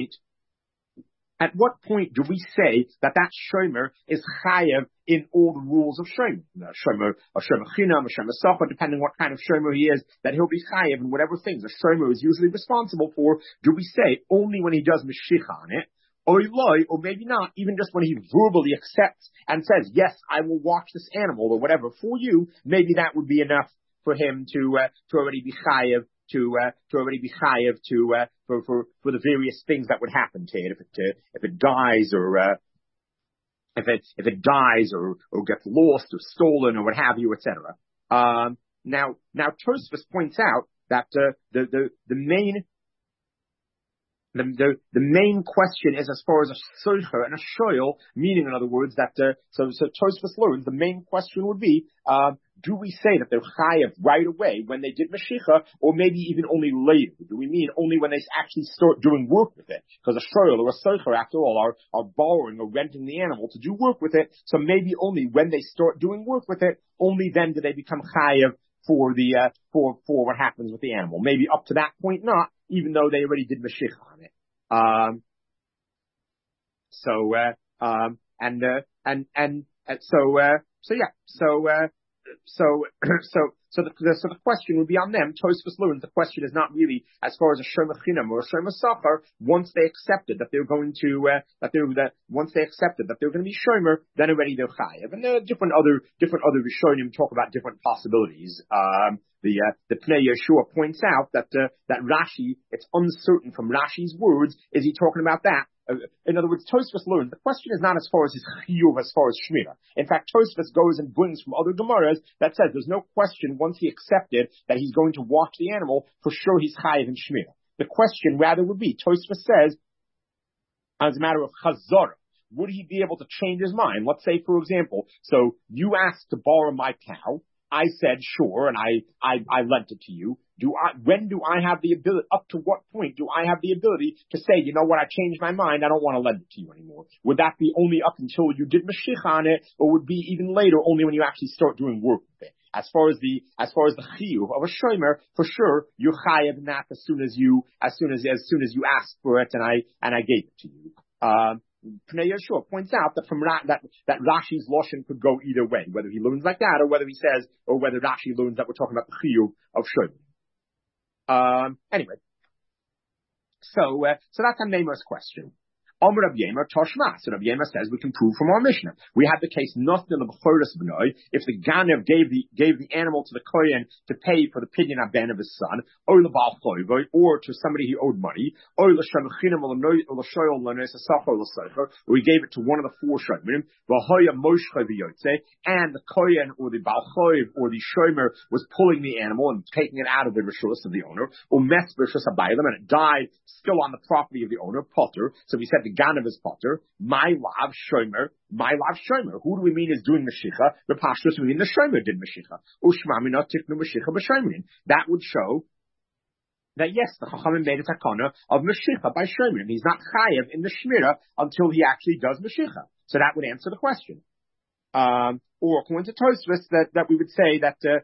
point do we say that shomer is chayav in all the rules of shomer? A shomer chinam, a shomer sacha, depending what kind of shomer he is, that he'll be chayav in whatever things a shomer is usually responsible for. Do we say only when he does mashicha on it? Or maybe not, even just when he verbally accepts and says, yes, I will watch this animal or whatever for you, maybe that would be enough for him to already be chayav, for the various things that would happen to it, if it dies or gets lost or stolen or what have you, etc. Now Tosfos points out that the main question is as far as a soicher and a shoyl, meaning in other words that so Tosfos learns the main question would be, do we say that they're chayav right away when they did mashicha, or maybe even only later? Do we mean only when they actually start doing work with it? Because a shoyl or a soicher, after all, are borrowing or renting the animal to do work with it. So maybe only when they start doing work with it, only then do they become chayav for what happens with the animal. Maybe up to that point not, even though they already did mashicha on it. the question would be on them. Tosfos learns the question is not really as far as a shomer chinam or a shomer sachar. Once they accepted that they're going to once they accepted that they're going to be shomer, then already they're chayav. And there are different other rishonim talk about different possibilities. The Pnei Yeshua points out that Rashi, it's uncertain from Rashi's words. Is he talking about that? In other words, Tosfos learns the question is not as far as his chiyuv, as far as shmira. In fact, Tosfos goes and brings from other gemaras that says there's no question once he accepted that he's going to watch the animal, for sure he's chayiv in shmira. The question rather would be, Tosfos says, as a matter of chazara, would he be able to change his mind? Let's say, for example, so you asked to borrow my cow. I said sure, and I lent it to you. When do I have the ability, up to what point do I have the ability to say, you know what, I changed my mind, I don't want to lend it to you anymore? Would that be only up until you did mashiach on it, or would it be even later, only when you actually start doing work with it? As far as the chiyuv of a shomer, for sure, you're chayav in that as soon as you asked for it, and I gave it to you. Pnei Yeshua points out that that Rashi's lashon could go either way, whether he learns like that, or whether he says, or whether Rashi learns that we're talking about the chiyuv of shomer. Anyway, so that's a Neimer's question. Amr Rabbi Yemer Toshma. So Rabbi Yemer says we can prove from our Mishnah. We have the case nothing of B'choros B'noi. If the Ganev gave the animal to the Kohen to pay for the pidyon ben of his son, or l'Baal Choyvoi, or to somebody he owed money, or l'Shamchinim or l'Shoyol l'Nes Asachor l'Sofer, or he gave it to one of the four Shomrim, v'Hoya Moshcha v'Yotze, and the Kohen or the Baal Choyv or the Shomer was pulling the animal and taking it out of the rishus of the owner, or Mes B'Rishus Habaylim, and it died still on the property of the owner, Potter. So we said the Ganav is Potter. My lav shomer. Who do we mean is doing Mashicha? The Pashtus we mean the shomer did Mashicha. Ushmamina tiknu Mashicha b'shomerin. That would show that yes, the Chachamim made a takana of Mashicha by shomerin. He's not chayav in the shmira until he actually does Mashicha. So that would answer the question. Or according to Tosfos, that we would say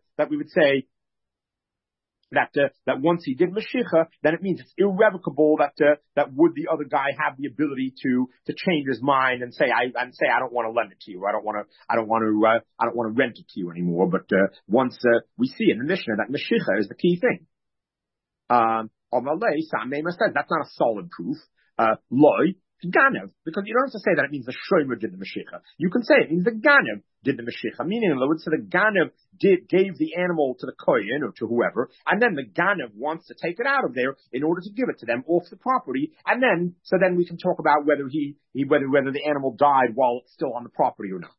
that once he did Mashicha, then it means it's irrevocable that would the other guy have the ability to change his mind and say I don't want to lend it to you, I don't want to rent it to you anymore. But once we see in the Mishnah that Mashicha is the key thing. Amalei Samema says that's not a solid proof. Loi Ganev, because you don't have to say that it means the Shomer did the Mashicha. You can say it means the Ganev did the Mashicha, meaning in other words, so the Ganev gave the animal to the Kohen or to whoever, and then the Ganev wants to take it out of there in order to give it to them off the property, and then we can talk about whether whether the animal died while it's still on the property or not.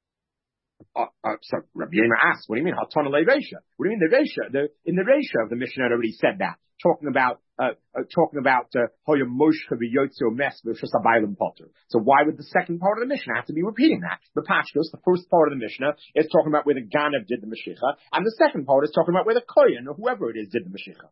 So Rabbi Yemer asks, what do you mean? Hatana le'reisha? What do you mean the reisha? In the reisha of the Mishnah already said that, talking about hoya moshcha v'yotzo mes v'shus habaylim potter. So why would the second part of the Mishnah have to be repeating that? The Pashtus, the first part of the Mishnah, is talking about where the Ganev did the Mashicha, and the second part is talking about where the Kohen or whoever it is did the Mashicha.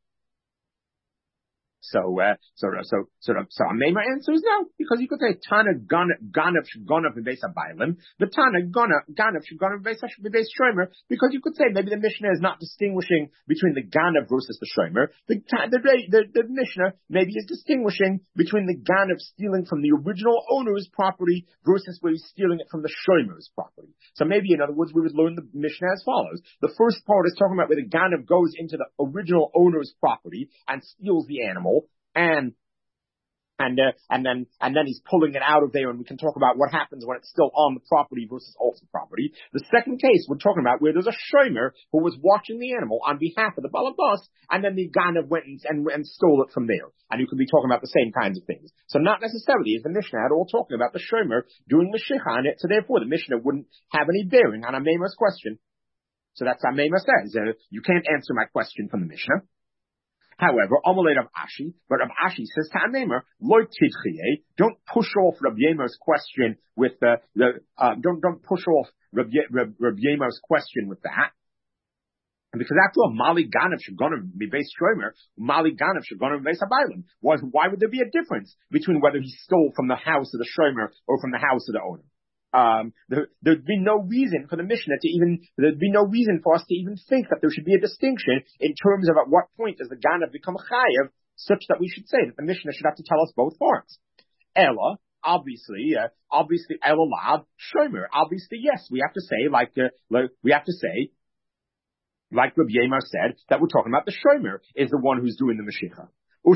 So our Meimer answer is no, because you could say Tana Ganav Shgonav V'Beis Habaylim, the Tana Ganav Shgonav V'Beis Shomer, because you could say maybe the Mishnah is not distinguishing between the Ganav versus the Shomer. The Mishnah maybe is distinguishing between the Ganav stealing from the original owner's property versus where he's stealing it from the Shomer's property. So maybe, in other words, we would learn the Mishnah as follows. The first part is talking about where the Ganav goes into the original owner's property and steals the animal. And then he's pulling it out of there, and we can talk about what happens when it's still on the property versus off the property. The second case we're talking about where there's a shomer who was watching the animal on behalf of the balabas, and then the Ganav went and stole it from there. And you could be talking about the same kinds of things. So not necessarily is the Mishnah at all talking about the shomer doing Mashicha on it, so therefore the Mishnah wouldn't have any bearing on Ameimer's question. So that's what Ameimer says. You can't answer my question from the Mishnah. However, Amalei Rav Ashi, but Rav Ashi says to Ameimer, Lo tidchiyeh, don't push off Rav Yemer's question with don't push off Rav Yemer's question with that. Because after all, Mali Ganav should go to be based Shomer, Mali Ganav should go to be based Habaylim. Why would there be a difference between whether he stole from the house of the Shomer or from the house of the owner? There'd be no reason for the Mishnah there'd be no reason for us to even think that there should be a distinction in terms of at what point does the Ganav become a chayav, such that we should say that the Mishnah should have to tell us both parts. Ella, obviously Elolad Shomer. Obviously, yes, we have to say like Rabbi Yemar said, that we're talking about the Shomer is the one who's doing the Mashiach. So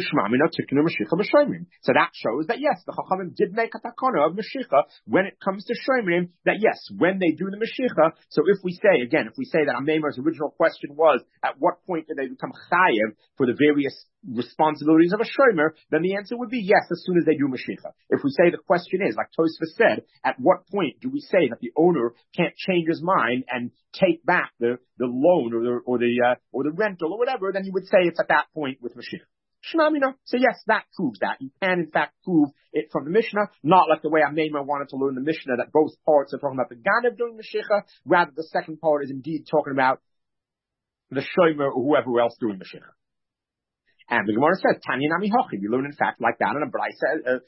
that shows that yes, the Chachamim did make a takana of Mashiach when it comes to Shomerim, that yes, when they do the Mashiach. So if we say that Amemar's original question was, at what point do they become Chayev for the various responsibilities of a Shomer, then the answer would be yes, as soon as they do Mashiach. If we say the question is, like Tosfos said, at what point do we say that the owner can't change his mind and take back the loan or the rental or whatever, then you would say it's at that point with Mashiach. Shmamina. So yes, that proves that. You can in fact prove it from the Mishnah, not like the way Ameimah wanted to learn the Mishnah, that both parts are talking about the Ganav doing the Mashiach, rather the second part is indeed talking about the Shomer or whoever else doing the Mashiach. And the Gemara says, Tanya Nami Hochi. We learn in fact like that in a Braisa.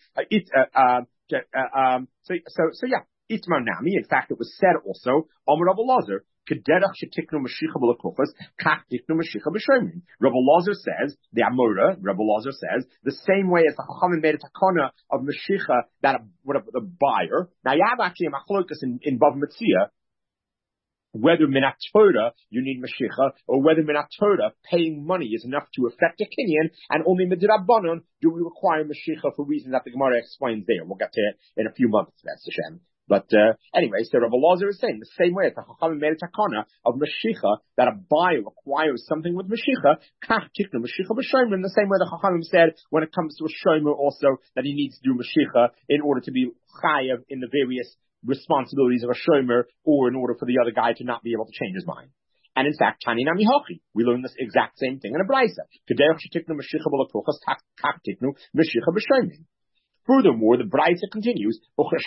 So yeah, Itmar Nami. In fact, it was said also, Omer Rabbi Lazar, Kederach shetiknu Mashiach b'lekochos, kach tiknu Mashiach b'shomrim. Rabbi Lazar says, the Amora, Rabbi Lazar says, the same way as the Chachamim made a takana of Mashiach, that the buyer. Now you have actually a machlokas in Bava Metzia, whether minat Torah you need Mashiach, or whether minat Torah paying money is enough to affect a kinyan, and only midrabanon do we require Mashiach for reasons that the Gemara explains there. We'll get to it in a few months, that's Hashem. But anyway, so Rabbi Lazar is saying the same way as the Chachamim made a takana of Mashiach, that a buyer requires something with Mashiach, kach tiknu Mashiach b'shomer, in the same way the Chachamim said when it comes to a shomer also that he needs to do Mashiach in order to be chayav in the various responsibilities of a shomer, or in order for the other guy to not be able to change his mind. And in fact, Tani Nami Hochi, we learn this exact same thing in a Braisa. Kederach shetiknu Mashiach b'lekochos, kach tiknu Mashiach b'shomer. Furthermore, the Braisa continues,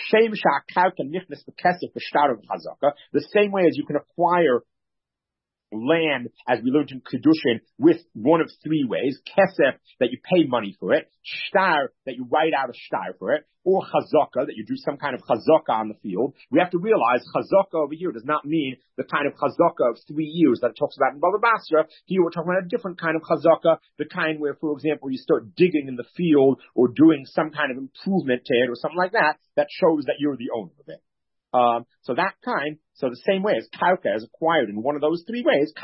the same way as you can acquire land, as we learned in Kedushin, with one of three ways: kesef, that you pay money for it; shtar, that you write out a shtar for it; or chazaka, that you do some kind of chazaka on the field. We have to realize chazaka over here does not mean the kind of chazaka of 3 years that it talks about in Bava Basra. Here we're talking about a different kind of chazaka, the kind where, for example, you start digging in the field or doing some kind of improvement to it or something like that, that shows that you're the owner of it. So the same way as karka is acquired in one of those three ways,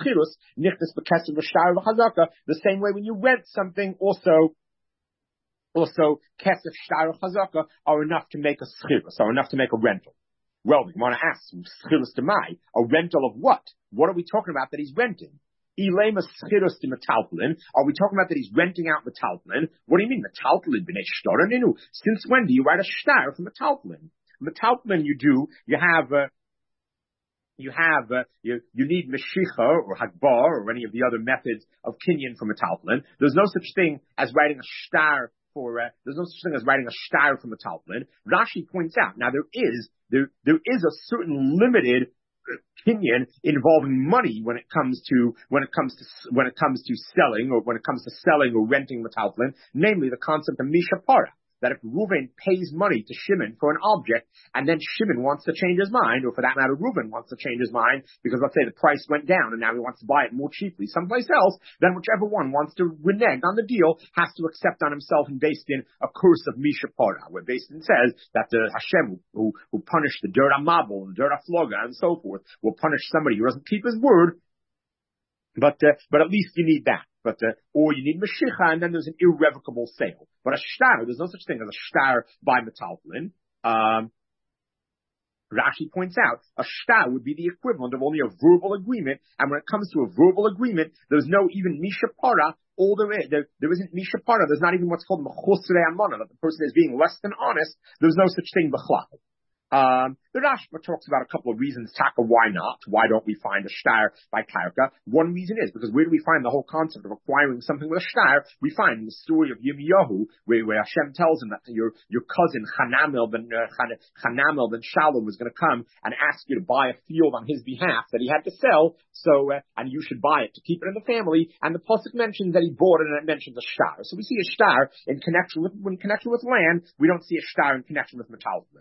the same way when you rent something, also kesef, shtar, chazaka are enough to make a schirus, are enough to make a rental. Well, we want to ask, schirus demai, a rental of what? What are we talking about that he's renting? Ilema schirus de metaltlin. Are we talking about that he's renting out metaltlin? What do you mean metaltlin b'nei shtar? Since when do you write a shtar for metaltlin? Metaltlin you need Mashiach or Hagbar or any of the other methods of kinyan for metaltlin. There's no such thing as writing a shtar for metaltlin. Rashi points out, now there is a certain limited kinyan involving money when it comes to selling or renting metaltlin, namely the concept of mishapara. That if Reuven pays money to Shimon for an object, and then Shimon wants to change his mind, or for that matter, Reuven wants to change his mind, because let's say the price went down and now he wants to buy it more cheaply someplace else, then whichever one wants to renege on the deal has to accept on himself and based in a curse of Misha Parah, where Basin says that the Hashem, who punished the Dura Mabul and Dura Floga and so forth, will punish somebody who doesn't keep his word, but at least you need that. Or you need Mashiach, and then there's an irrevocable sale. But a shtar, there's no such thing as a shtar by metaltlin. Rashi points out, a shtar would be the equivalent of only a verbal agreement, and when it comes to a verbal agreement, there's no even mishapara. All there isn't mishapara. There's not even what's called mechusrei amana, that the person is being less than honest. There's no such thing b'chlal. The Rashba talks about a couple of reasons, Taka, why not? Why don't we find a shtar by karka? One reason is because where do we find the whole concept of acquiring something with a shtar? We find in the story of Yirmiyahu, where Hashem tells him that your cousin Hanamel ben Shalom was going to come and ask you to buy a field on his behalf that he had to sell, and you should buy it to keep it in the family. And the pasuk mentions that he bought it, and it mentions a shtar. So we see a shtar in connection with land. We don't see a shtar in connection with metaltlin.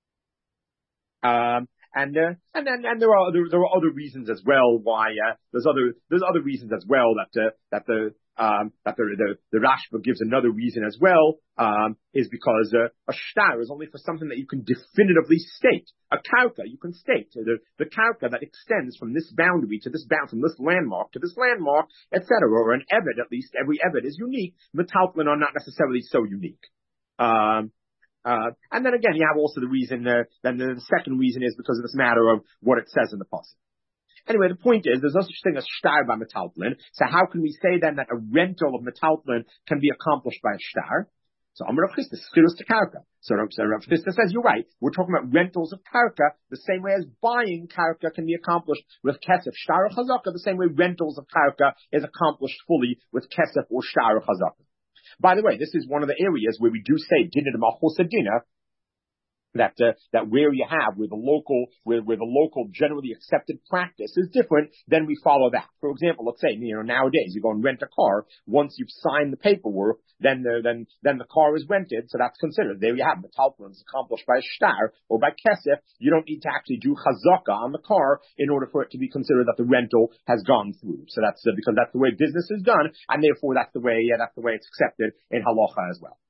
And there are other reasons as well why there's other reasons as well that the that the Rashba gives another reason as well, is because a shtar is only for something that you can definitively state. A karka you can state, the karka that extends from this boundary to this from this landmark to this landmark, etc. Or an eved, at least every eved is unique. Metaltlin are not necessarily so unique. And then again, you have also the reason. Then the second reason is because of this matter of what it says in the pasuk. Anyway, the point is, there's no such thing as shtar by metaltlin. So how can we say then that a rental of metaltlin can be accomplished by a shtar? So Amar Rav Chisda, schirus to karka. So Rav Chisda says, you're right. We're talking about rentals of karka the same way as buying karka can be accomplished with kesef, shtar or chazaka, the same way rentals of karka is accomplished fully with kesef or shtar or chazaka. By the way, this is one of the areas where we do say dinah de malchus adina, that where you have where the local generally accepted practice is different, then we follow that. For example, let's say nowadays you go and rent a car. Once you've signed the paperwork, then the car is rented, so that's considered. There you have the metaltlin is accomplished by a shtar or by kesef. You don't need to actually do chazaka on the car in order for it to be considered that the rental has gone through. So that's because that's the way business is done, and therefore that's the way it's accepted in halacha as well.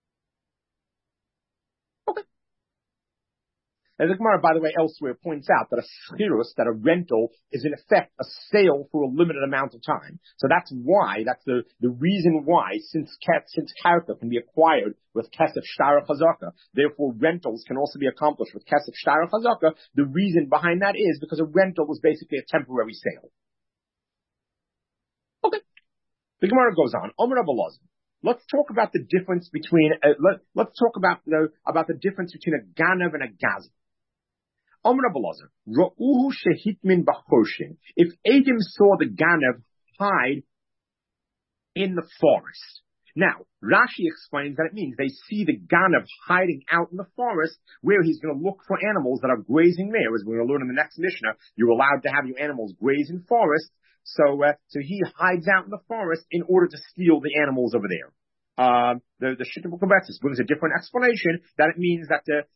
And the Gemara, by the way, elsewhere points out that a schirus, that a rental, is in effect a sale for a limited amount of time. So that's the reason why, since karka can be acquired with kesef, shtar, chazaka, therefore rentals can also be accomplished with kesef, shtar, chazaka. The reason behind that is because a rental was basically a temporary sale. Okay. The Gemara goes on. Omer Rabbi Elazar. Let's talk about the difference between, let's talk about the difference between a ganav and a gazlan. Omer Rabbi Elazar, Ra'uhu shehitmin b'chorshin. If Adam saw the ganav hide in the forest. Now, Rashi explains that it means they see the ganav hiding out in the forest where he's going to look for animals that are grazing there. As we're going to learn in the next Mishnah, you're allowed to have your animals graze in forests. So he hides out in the forest in order to steal the animals over there. The Shittim Kubetsis brings a different explanation that it means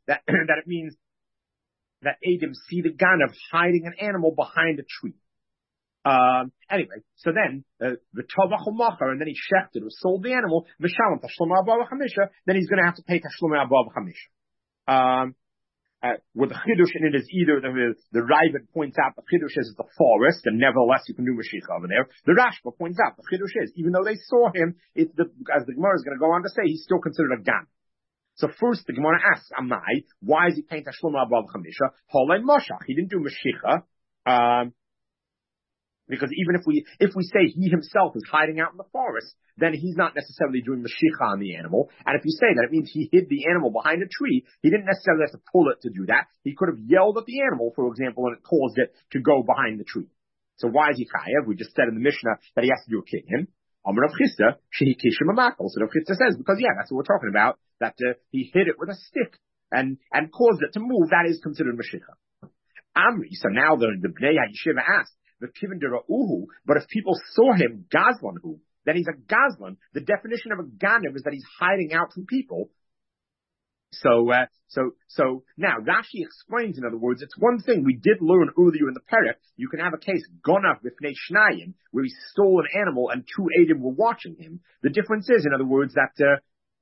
that Adam see the ganav hiding an animal behind a tree. Anyway, so then the tovach u'machar, and then he shechted or sold the animal. V'shalom tashlum abba v'chamisha. Then he's going to have to pay tashlum abba v'chamisha. Where the chidush in it is either the Ravid points out the chidush is the forest, and nevertheless you can do mashiach over there. The Rashba points out the chidush is even though they saw him, as the Gemara is going to go on to say, he's still considered a gan. So first the Gemara asks Amai, why is he paying tashlum above chamisha? Holay mashach, he didn't do mashiach. Because even if we say he himself is hiding out in the forest, then he's not necessarily doing mashicha on the animal. And if you say that, it means he hid the animal behind a tree. He didn't necessarily have to pull it to do that. He could have yelled at the animal, for example, and it caused it to go behind the tree. So why is he chayav? We just said in the Mishnah that he has to do a kinyan. Amar Rav Chisda, shehi kishim amakol. So Rav Chisda says, because that's what we're talking about, that he hit it with a stick and caused it to move. That is considered mashicha. Amri. So now the Bnei HaYeshiva asked, but if people saw him gazlan, then he's a gazlan. The definition of a ganav is that he's hiding out from people. So now Rashi explains, in other words, it's one thing we did learn earlier in the perek. You can have a case gonav b'fnei shnayim where he stole an animal and two Adam were watching him. The difference is, in other words, that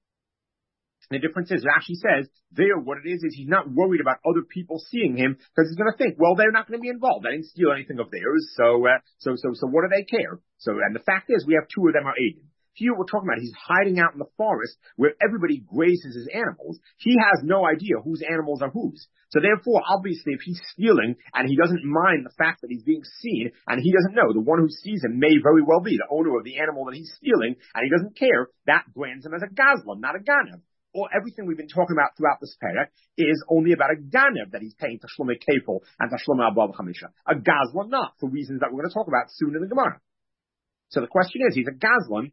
Rashi says there what it is he's not worried about other people seeing him because he's going to think, well, they're not going to be involved. I didn't steal anything of theirs, so what do they care? So, and the fact is we have two of them are Adam. Here we're talking about he's hiding out in the forest where everybody grazes his animals. He has no idea whose animals are whose. So therefore, obviously, if he's stealing and he doesn't mind the fact that he's being seen and he doesn't know, the one who sees him may very well be the owner of the animal that he's stealing and he doesn't care, that brands him as a gazlan, not a ganav. Or everything we've been talking about throughout this perek is only about a ganav that he's paying tashlumei kefil and tashlumei abba v'chamisha. A gazlan not, for reasons that we're going to talk about soon in the Gemara. So the question is, he's a gazlan.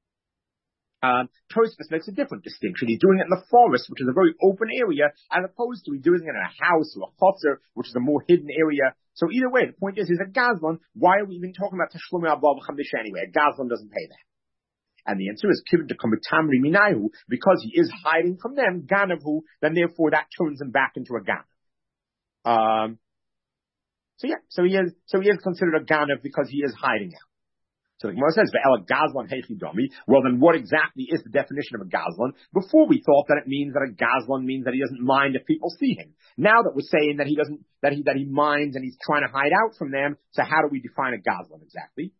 Tosfos makes a different distinction. He's doing it in the forest, which is a very open area, as opposed to he's doing it in a house or a chotzer, which is a more hidden area. So either way, the point is, he's a gazlan. Why are we even talking about tashlumei abba v'chamisha anyway? A gazlan doesn't pay that. And the answer is kibbutz to komitamri minayu, because he is hiding from them, ganavhu, then therefore that turns him back into a ganav. So he is considered a ganav because he is hiding out. So the Gemara says, "Ve'ela gazlan heichi domi." Well, then what exactly is the definition of a gazlan? Before we thought that it means that a gazlan means that he doesn't mind if people see him. Now that we're saying that he doesn't, that he minds and he's trying to hide out from them. So how do we define a gazlan exactly?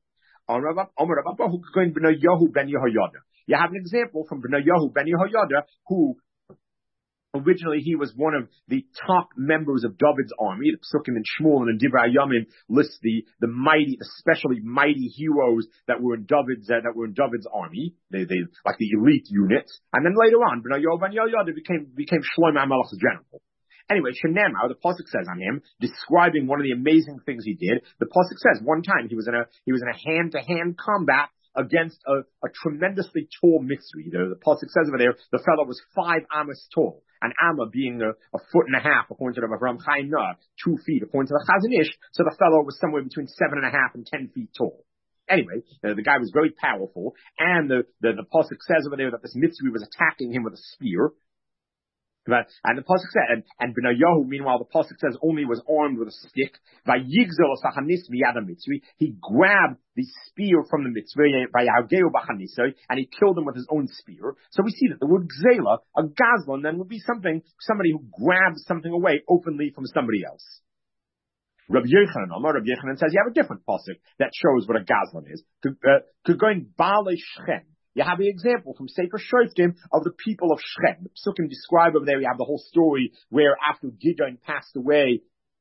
You have an example from Benayahu ben Yehoyada, who originally he was one of the top members of David's army. The Psukim and Shmuel and Divrei Yamim list the mighty, especially mighty heroes that were in David's army. They like the elite units. And then later on, Benayahu ben Yehoyada became Shlomo HaMelech's general. Anyway, Shenema, the pasuk says on him, describing one of the amazing things he did. The pasuk says one time he was in a hand-to-hand combat against a tremendously tall Mitzri. The pasuk says over there, the fellow was 5 amas tall. An amma being a foot and a half, according to the Avram Chaim Nar, 2 feet, according to the Chazon Ish. So the fellow was somewhere between 7.5 and 10 feet tall. Anyway, the guy was very powerful, and the pasuk says over there that this Mitzri was attacking him with a spear. But, and the pasuk said, and Benayahu, meanwhile, the pasuk says only was armed with a stick. He grabbed the spear from the mitzvah, and he killed him with his own spear. So we see that the word gzela, a gazlan, then would be somebody who grabs something away openly from somebody else. Rabbi Yochanan says you have a different pasuk that shows what a gazlan is. Going Baalei Shechem. You have the example from Sefer Shoftim of the people of Shechem. The Psukim describe over there, you have the whole story where after Gideon passed away,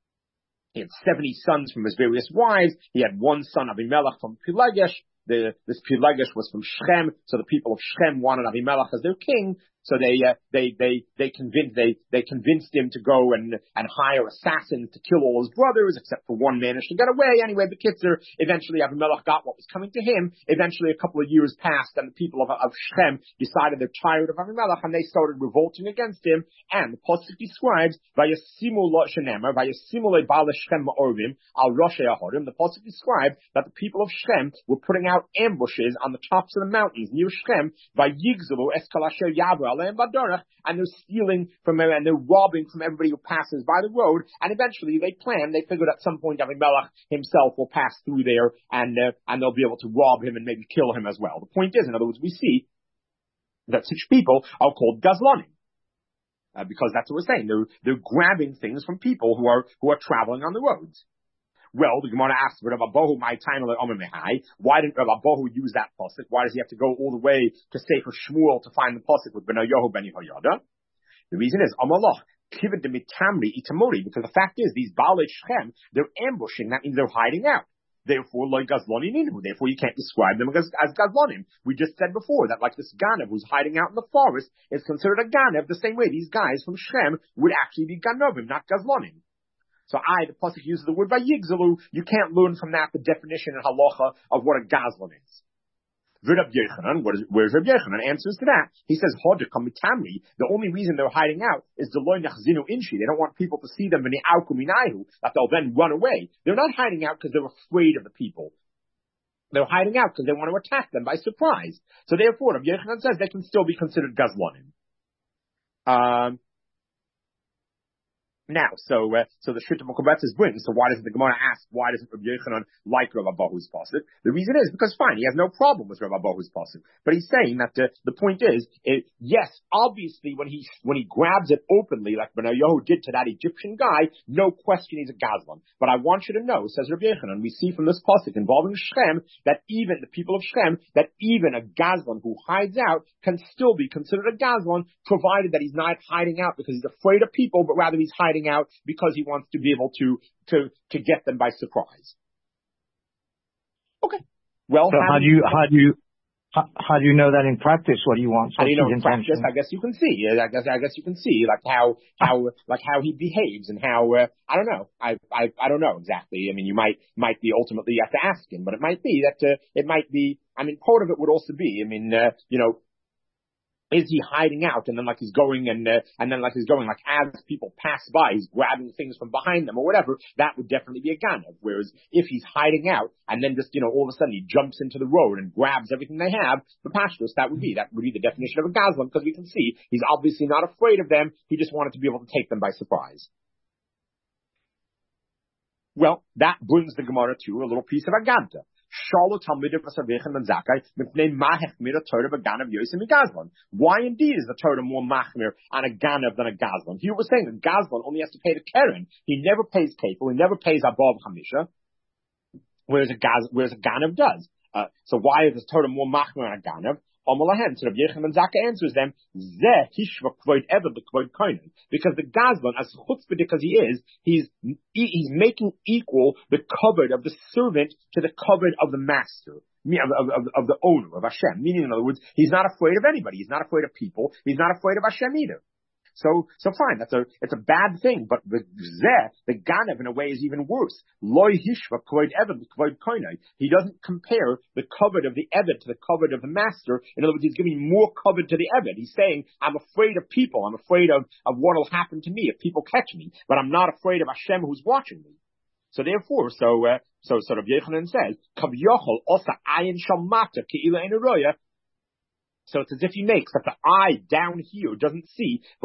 he had 70 sons from his various wives. He had one son, Avimelech, from Pilegesh. This Pilegesh was from Shechem, so the people of Shechem wanted Avimelech as their king. So they convinced him to go and hire assassins to kill all his brothers, except for one managed to get away. Anyway, the Kitzer, eventually Avimelech got what was coming to him. Eventually a couple of years passed and the people of Shechem decided they're tired of Avimelech and they started revolting against him. And the pasuk describes, Vayasimu lo shenemar, Vayasimu le ba'al Shechem ma'orvim, al roshei ahorim. The pasuk described that the people of Shechem were putting out ambushes on the tops of the mountains near Shechem, Vayigzalu eskal asher yavra, and they're stealing from and they're robbing from everybody who passes by the road. And eventually they figured at some point Avimelech himself will pass through there and they'll be able to rob him and maybe kill him as well. The point is, in other words, we see that such people are called gazlanim. Because that's what we're saying. They're grabbing things from people who are traveling on the roads. Well, the Gemara asks, Rav Abahu, my time why didn't Rav Abahu use that pasuk? Why does he have to go all the way to Sefer Shmuel to find the pasuk with Benayahu ben Yehoyada? The reason is, Amalach, Kivid de Mitamri Itamori, because the fact is, these Baalei Shechem, they're ambushing, that means they're hiding out. Therefore, like Gazlanim Inu, therefore you can't describe them as Gazlanim. We just said before that like this Ganev who's hiding out in the forest is considered a Ganev the same way these guys from Shem would actually be Ganovim, not Gazlanim. So the pasuk uses the word vayigzalu. You can't learn from that the definition in halacha of what a gazlan is. Rabbi Yochanan, where's Rabbi Yochanan? Answers to that. He says, the only reason they're hiding out is the loy nachzinu inshi. They don't want people to see them that they'll then run away. They're not hiding out because they're afraid of the people. They're hiding out because they want to attack them by surprise. So therefore, Rabbi Yochanan says they can still be considered gazlanim. Now, so the Shita Mokobetzes brings, so why doesn't the Gemara ask, why doesn't Rabbi Yochanan like Rav Abahu's pasuk? The reason is because fine, he has no problem with Rav Abahu's pasuk, but he's saying that the point is, yes, obviously when he grabs it openly, like Benayahu did to that Egyptian guy, no question he's a gazlan. But I want you to know, says Rabbi Yochanan, we see from this pasuk involving Shechem, that even the people of Shechem, that even a gazlan who hides out can still be considered a gazlan, provided that he's not hiding out because he's afraid of people, but rather he's hiding out because he wants to be able to get them by surprise. Okay. Well, so how do you know that in practice? What do you want? How do you know in practice? I guess you can see. I guess you can see like how he behaves and how I don't know. I don't know exactly. I mean, you might be ultimately you have to ask him, but it might be that it might be. I mean, part of it would also be. I mean, is he hiding out and then like he's going like as people pass by, he's grabbing things from behind them or whatever, that would definitely be a Ganev. Whereas if he's hiding out and then just, all of a sudden he jumps into the road and grabs everything they have, the pashtus, that would be the definition of a Gazlan, because we can see he's obviously not afraid of them, he just wanted to be able to take them by surprise. Well, that brings the Gemara to a little piece of Aganta. Why indeed is the Torah more machmir on a ganav than a gazlan? Here we're saying that gazlan only has to pay the keren. He never pays kefil, he never pays above hamisha, whereas a ganav does. So why is the Torah more machmir on a ganav? Omalahem, so Rabbi Yechon ben Zakkai answers them, Zeh hishva kvoid eved l'kvoid koinen. Because the gazlan, as chutzpah because he is, he's making equal the covet of the servant to the covet of the master. Of the owner, of Hashem. Meaning, in other words, he's not afraid of anybody. He's not afraid of people. He's not afraid of Hashem either. So fine, it's a bad thing, but the Ganav in a way is even worse. Loi hishva kvoid eved l'kvoid koinai. He doesn't compare the covet of the eved to the covet of the master. In other words, he's giving more covet to the eved. He's saying, I'm afraid of people. I'm afraid of what will happen to me if people catch me, but I'm not afraid of Hashem who's watching me. So therefore, so Rabbi Yochanan says, Kav yochol osa ayin shalmata ke'ila ein roya. So it's as if he makes that the eye down here doesn't see, and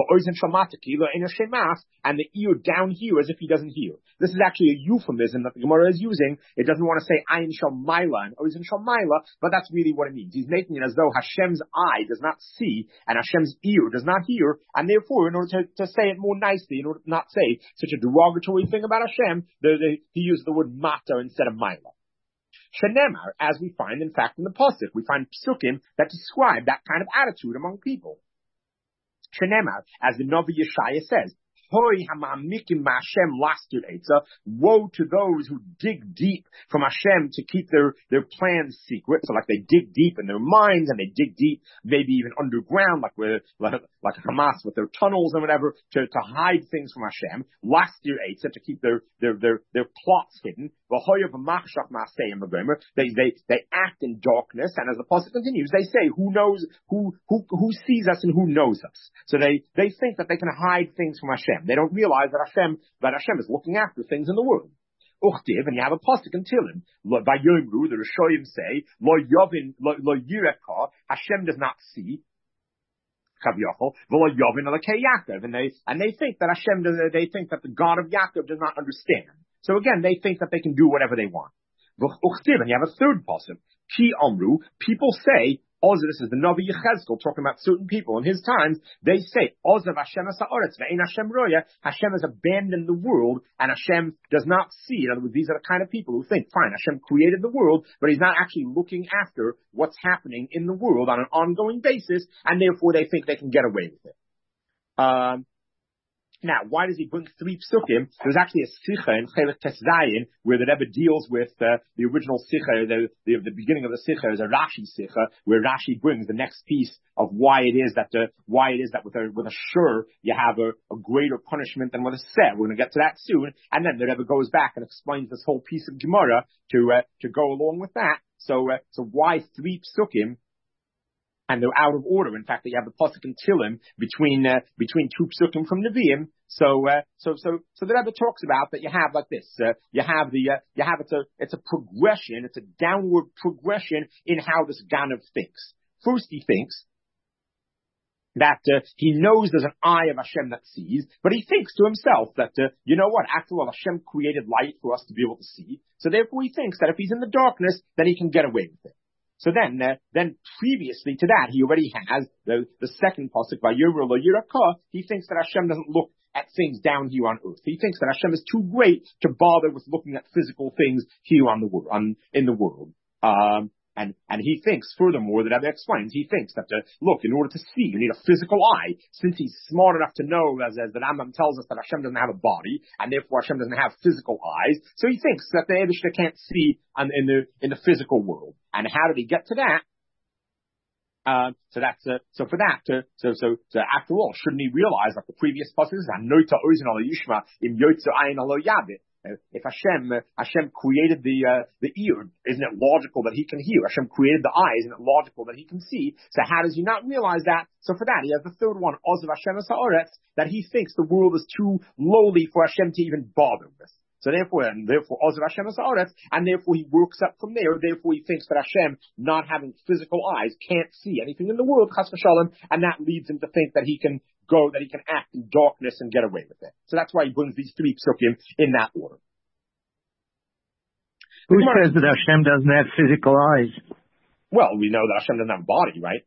the ear down here as if he doesn't hear. This is actually a euphemism that the Gemara is using. It doesn't want to say ayin shalmaila and oizen shalmaila, but that's really what it means. He's making it as though Hashem's eye does not see and Hashem's ear does not hear, and therefore, in order to say it more nicely, in order to not say such a derogatory thing about Hashem, he used the word mata instead of maila. Shenemar, as we find, in fact, in the Pasuk, we find psukim that describe that kind of attitude among people. Shenemar, as the Navi Yeshaya says, Hoi hamamikim ma'Hashem lastir etza. Woe to those who dig deep from Hashem to keep their plans secret. So like they dig deep in their minds and they dig deep, maybe even underground, like Hamas with their tunnels and whatever, to hide things from Hashem. Lastir etza, to keep their plots hidden. They act in darkness, and as the pasuk continues, they say, who knows, who sees us and who knows us? So they think that they can hide things from Hashem. They don't realize that Hashem is looking after things in the world. Uchtiv, and you have a pasuk in Tehillim. By Yomru, the Rishonim say, Lo Yovin, Lo Yireka, Hashem does not see. Kavyochol, V'lo Yovin Lo Yaakov, and they think that they think that the God of Yaakov does not understand. So again, they think that they can do whatever they want. Uchtiv, and you have a third pasuk. Ki Amru, people say, this is the Navi Yechezkel talking about certain people in his times. They say, Ozav Hashem ha'aretz ve'ein Hashem roya. Hashem has abandoned the world and Hashem does not see. In other words, these are the kind of people who think, fine, Hashem created the world, but he's not actually looking after what's happening in the world on an ongoing basis, and therefore they think they can get away with it. Now, why does he bring three psukim? There's actually a sicha in Chelek Tes Zayin where the Rebbe deals with the original sicha. The beginning of the sicha is a Rashi sicha where Rashi brings the next piece of why it is that with a shur you have a greater punishment than with a seh. We're going to get to that soon, and then the Rebbe goes back and explains this whole piece of Gemara to go along with that. So why three psukim? And they're out of order. In fact, you have the pasuk in Tehillim between two psukim from Nevi'im. So the Rebbe talks about that you have like this. It's a progression. It's a downward progression in how this Ganav thinks. First, he thinks that he knows there's an eye of Hashem that sees, but he thinks to himself that you know what? After all, Hashem created light for us to be able to see. So therefore, he thinks that if he's in the darkness, then he can get away with it. So then previously to that, he already has the second pasuk by Yomer Lo Yiraka. He thinks that Hashem doesn't look at things down here on earth. He thinks that Hashem is too great to bother with looking at physical things here in the world. And he thinks, furthermore, that Rebbe explains, he thinks that, look, in order to see, you need a physical eye. Since he's smart enough to know, as the Rambam tells us, that Hashem doesn't have a body, and therefore Hashem doesn't have physical eyes, so he thinks that the Eibishter can't see in the physical world. And how did he get to that? So after all, shouldn't he realize, like the previous pasuk, Hanoita oizen ala yishma im yotze ayin alo yabit? If Hashem created the ear, isn't it logical that he can hear? Hashem created the eye, isn't it logical that he can see? So how does he not realize that? So for that, he has the third one, Ozav Hashem ha'aretz, that he thinks the world is too lowly for Hashem to even bother with. So therefore, Ozav Hashem ha'aretz, and therefore he works up from there. Therefore, he thinks that Hashem, not having physical eyes, can't see anything in the world, chas v'shalom, and that leads him to think that he can act in darkness and get away with it. So that's why he brings these three psukim in that order. Who says that Hashem doesn't have physical eyes? Well, we know that Hashem doesn't have a body, right?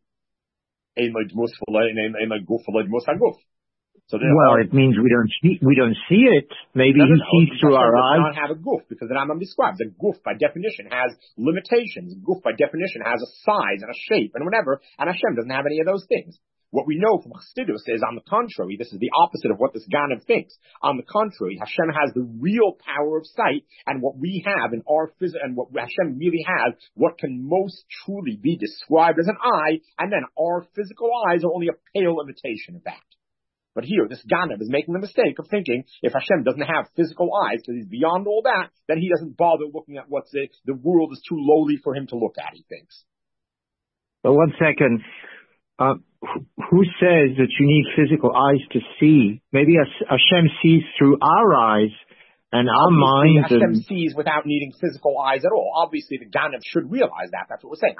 So it means we don't see it. Maybe he sees through our eyes. Does not have a guf, because the Rambam describes a guf by definition has limitations. Guf by definition has a size and a shape and whatever, and Hashem doesn't have any of those things. What we know from Chassidus is, on the contrary, this is the opposite of what this Ganav thinks. On the contrary, Hashem has the real power of sight, and what we have in our and what Hashem really has, what can most truly be described as an eye, and then our physical eyes are only a pale imitation of that. But here, this Ganav is making the mistake of thinking if Hashem doesn't have physical eyes, because he's beyond all that, then he doesn't bother looking at what's the world is too lowly for him to look at, he thinks. But 1 second. Who says that you need physical eyes to see? Maybe Hashem sees through our eyes and our minds. Hashem sees without needing physical eyes at all. Obviously, the Ganav should realize that. That's what we're saying.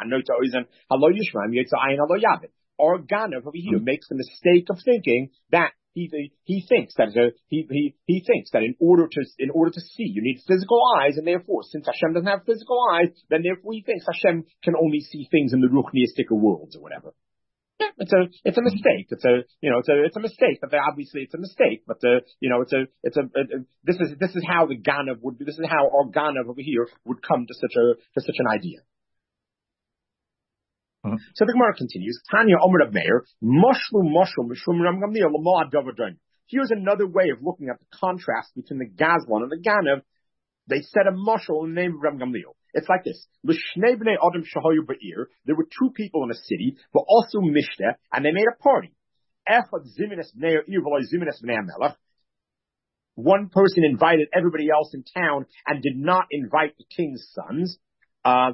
Our Ganav over here makes the mistake of thinking that he thinks that in order to see you need physical eyes, and therefore since Hashem doesn't have physical eyes, then therefore he thinks Hashem can only see things in the ruchniistic worlds or whatever. Yeah, it's a mistake. It's a mistake. But obviously it's a mistake. But this is how the Ganav would be. This is how our Ganav over here would come to such an idea. So the Gemara continues. Tanya Omer of Meir, Moshlu Mishum Ram Gamliel Lamad Davadon. Here's another way of looking at the contrast between the Gazlan and the Ganav. They said a mashal in the name of Ram Gamliel. It's like this. There were two people in a city, but also Mishta, and they made a party. One person invited everybody else in town and did not invite the king's sons. The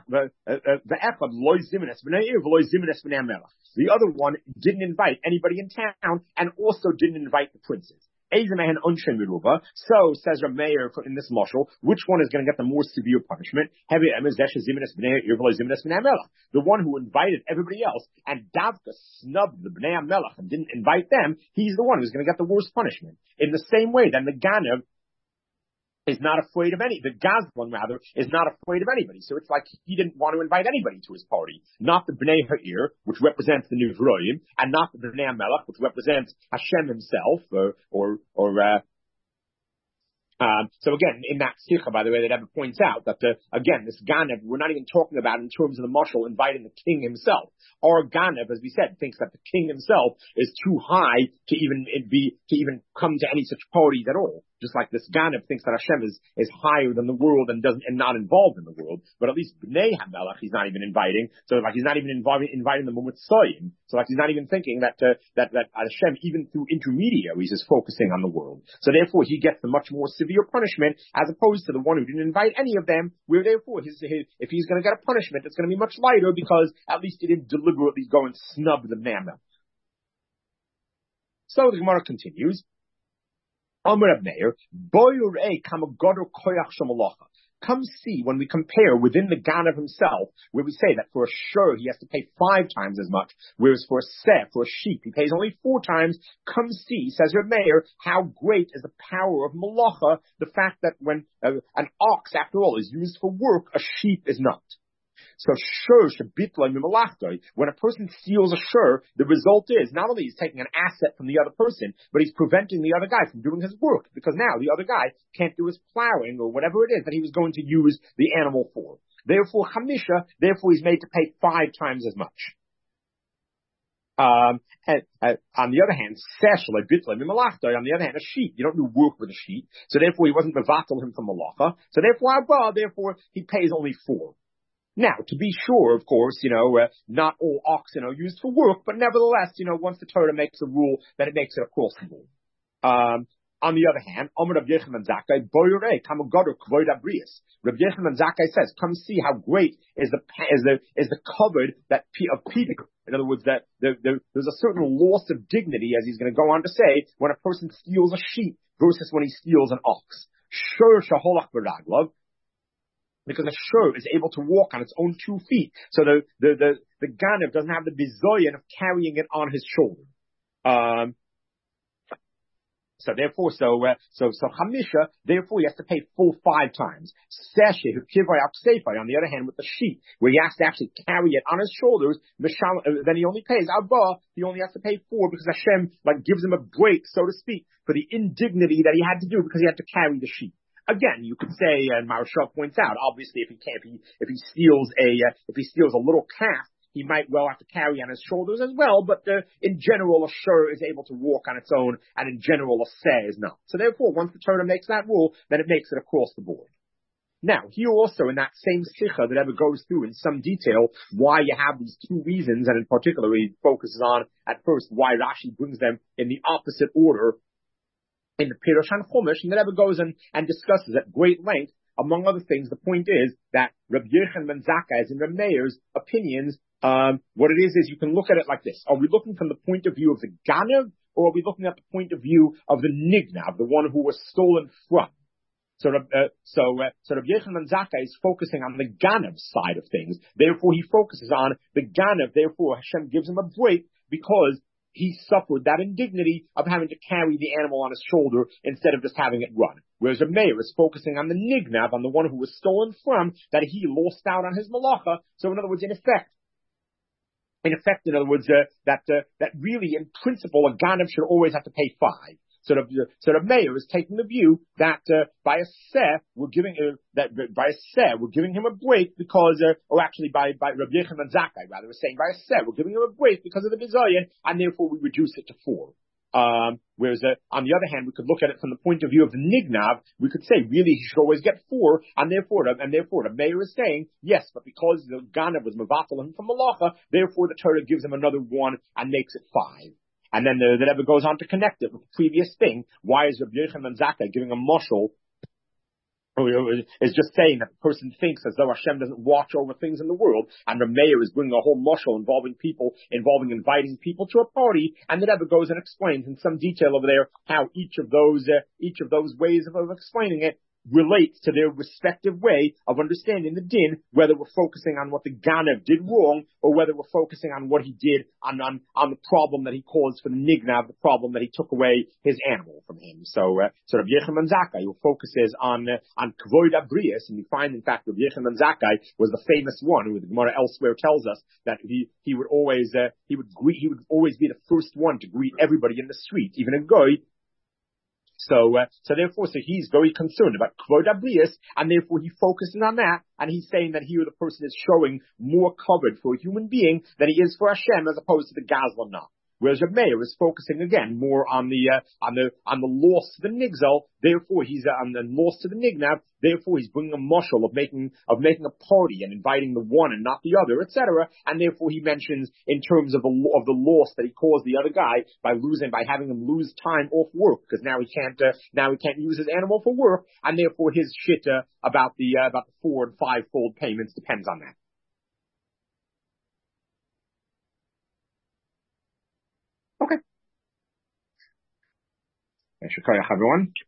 other one didn't invite anybody in town and also didn't invite the princes. So, says Rameir in this mashal, which one is going to get the more severe punishment? The one who invited everybody else and Davka snubbed the Bnei HaMelech and didn't invite them, he's the one who's going to get the worst punishment. In the same way, then the Ganav is not afraid of the Gazlan rather, is not afraid of anybody. So it's like he didn't want to invite anybody to his party. Not the Bnei Ha'ir, which represents the Nivroim, and not the Bnei HaMelech, which represents Hashem himself, so again, in that sikha, by the way, that Ebba points out that again, this Ganav, we're not even talking about in terms of the mashal inviting the king himself. Our Ganav, as we said, thinks that the king himself is too high to even come to any such parties at all. Just like this Ganav thinks that Hashem is higher than the world and not involved in the world. But at least Bnei HaMelech he's not even inviting. So like he's not even inviting them with Soyim. So like he's not even thinking that Hashem, even through intermediaries, is focusing on the world. So therefore he gets the much more severe punishment as opposed to the one who didn't invite any of them, where therefore if he's going to get a punishment, it's going to be much lighter because at least he didn't deliberately go and snub the Bnei HaMelech. So the Gemara continues. Come see when we compare within the Ganav himself, where we say that for a shur he has to pay 5 times as much, whereas for a seh, for a sheep, he pays only 4 times. Come see, says Reb Meir, how great is the power of malacha, the fact that when an ox, after all, is used for work, a sheep is not. So when a person steals a shur, the result is not only he's taking an asset from the other person, but he's preventing the other guy from doing his work, because now the other guy can't do his plowing or whatever it is that he was going to use the animal for. Therefore, he's made to pay 5 times as much. On the other hand, a sheep, you don't do work with a sheep, so therefore he wasn't mevatel him from malacha, so therefore he pays only 4. Now, to be sure, of course, not all oxen are used for work, but nevertheless, once the Torah makes a rule, then it makes it across the board. On the other hand, Rabbi Yochanan Zakkai says, come see how great is the covered that of Peter. In other words, that there's a certain loss of dignity, as he's going to go on to say, when a person steals a sheep versus when he steals an ox. Shur shaholach b'raglav. Because a shur is able to walk on its own 2 feet. So the Ganav doesn't have the bizoyan of carrying it on his shoulder. So therefore, so Chamisha, therefore he has to pay full 5 times. Seshe, on the other hand, with the sheep, where he has to actually carry it on his shoulders, then he only pays Abba, he only has to pay 4 because Hashem, gives him a break, so to speak, for the indignity that he had to do because he had to carry the sheep. Again, you could say, and Maharshal points out, obviously if he steals a little calf, he might well have to carry on his shoulders as well, but in general, a shur is able to walk on its own, and in general, a seh is not. So therefore, once the Torah makes that rule, then it makes it across the board. Now, here also in that same sikha that ever goes through in some detail why you have these 2 reasons, and in particular he focuses on, at first, why Rashi brings them in the opposite order in the Pirush on Chumash, and that ever goes and discusses at great length. Among other things, the point is that Rabbi Yochanan ben Zakkai's and Rabbi Meir's opinions, what it is you can look at it like this. Are we looking from the point of view of the Ganav, or are we looking at the point of view of the Nignav, the one who was stolen from? So Rabbi Yochanan ben Zakkai is focusing on the Ganav side of things. Therefore, he focuses on the Ganav. Therefore, Hashem gives him a break because he suffered that indignity of having to carry the animal on his shoulder instead of just having it run. Whereas Rabbi Meir is focusing on the Nignav, on the one who was stolen from, that he lost out on his malacha. So in other words, that really, in principle, a Ganav should always have to pay 5. So the Meir is taking the view that by a seh we're giving him a break because, or actually by Rabbi Yochanan Zakkai rather is saying by a seh we're giving him a break because of the bizayon, and therefore we reduce it to 4. Whereas on the other hand, we could look at it from the point of view of the Nignav. We could say really he should always get 4, and therefore the Meir is saying yes, but because the Ganav was mevatel him from malacha, therefore the Torah gives him another 1 and makes it 5. And then the Rebbe goes on to connect it with the previous thing. Why is Rabbi Yochanan ben Zakkai giving a mashal? Is just saying that the person thinks as though Hashem doesn't watch over things in the world, and Rabbi Meir is bringing a whole mashal involving inviting people to a party, and the Rebbe goes and explains in some detail over there how each of those ways of explaining it relates to their respective way of understanding the din, whether we're focusing on what the Ganav did wrong, or whether we're focusing on what he did on the problem that he caused for the Nignav, the problem that he took away his animal from him. So Rabbi Yochanan ben Zakkai, who focuses on Kvoid Abrius, and we find in fact Rabbi Yochanan ben Zakkai was the famous one who the Gemara elsewhere tells us that he would always be the first one to greet everybody in the street, even a goy. So therefore, he's very concerned about Kvod Abrius, and therefore he focuses on that, and he's saying that here the person is showing more covered for a human being than he is for Hashem, as opposed to the Gazlan not. Whereas Rabbi Meir is focusing again more on the loss to the Nigzal, therefore he's on the loss to the Nignav, therefore he's bringing a mashal of making a party and inviting the one and not the other, etc. And therefore he mentions in terms of the loss that he caused the other guy by having him lose time off work, because now he can't use his animal for work, and therefore his shitta about the 4 and 5-fold payments depends on that. Okay. Everyone.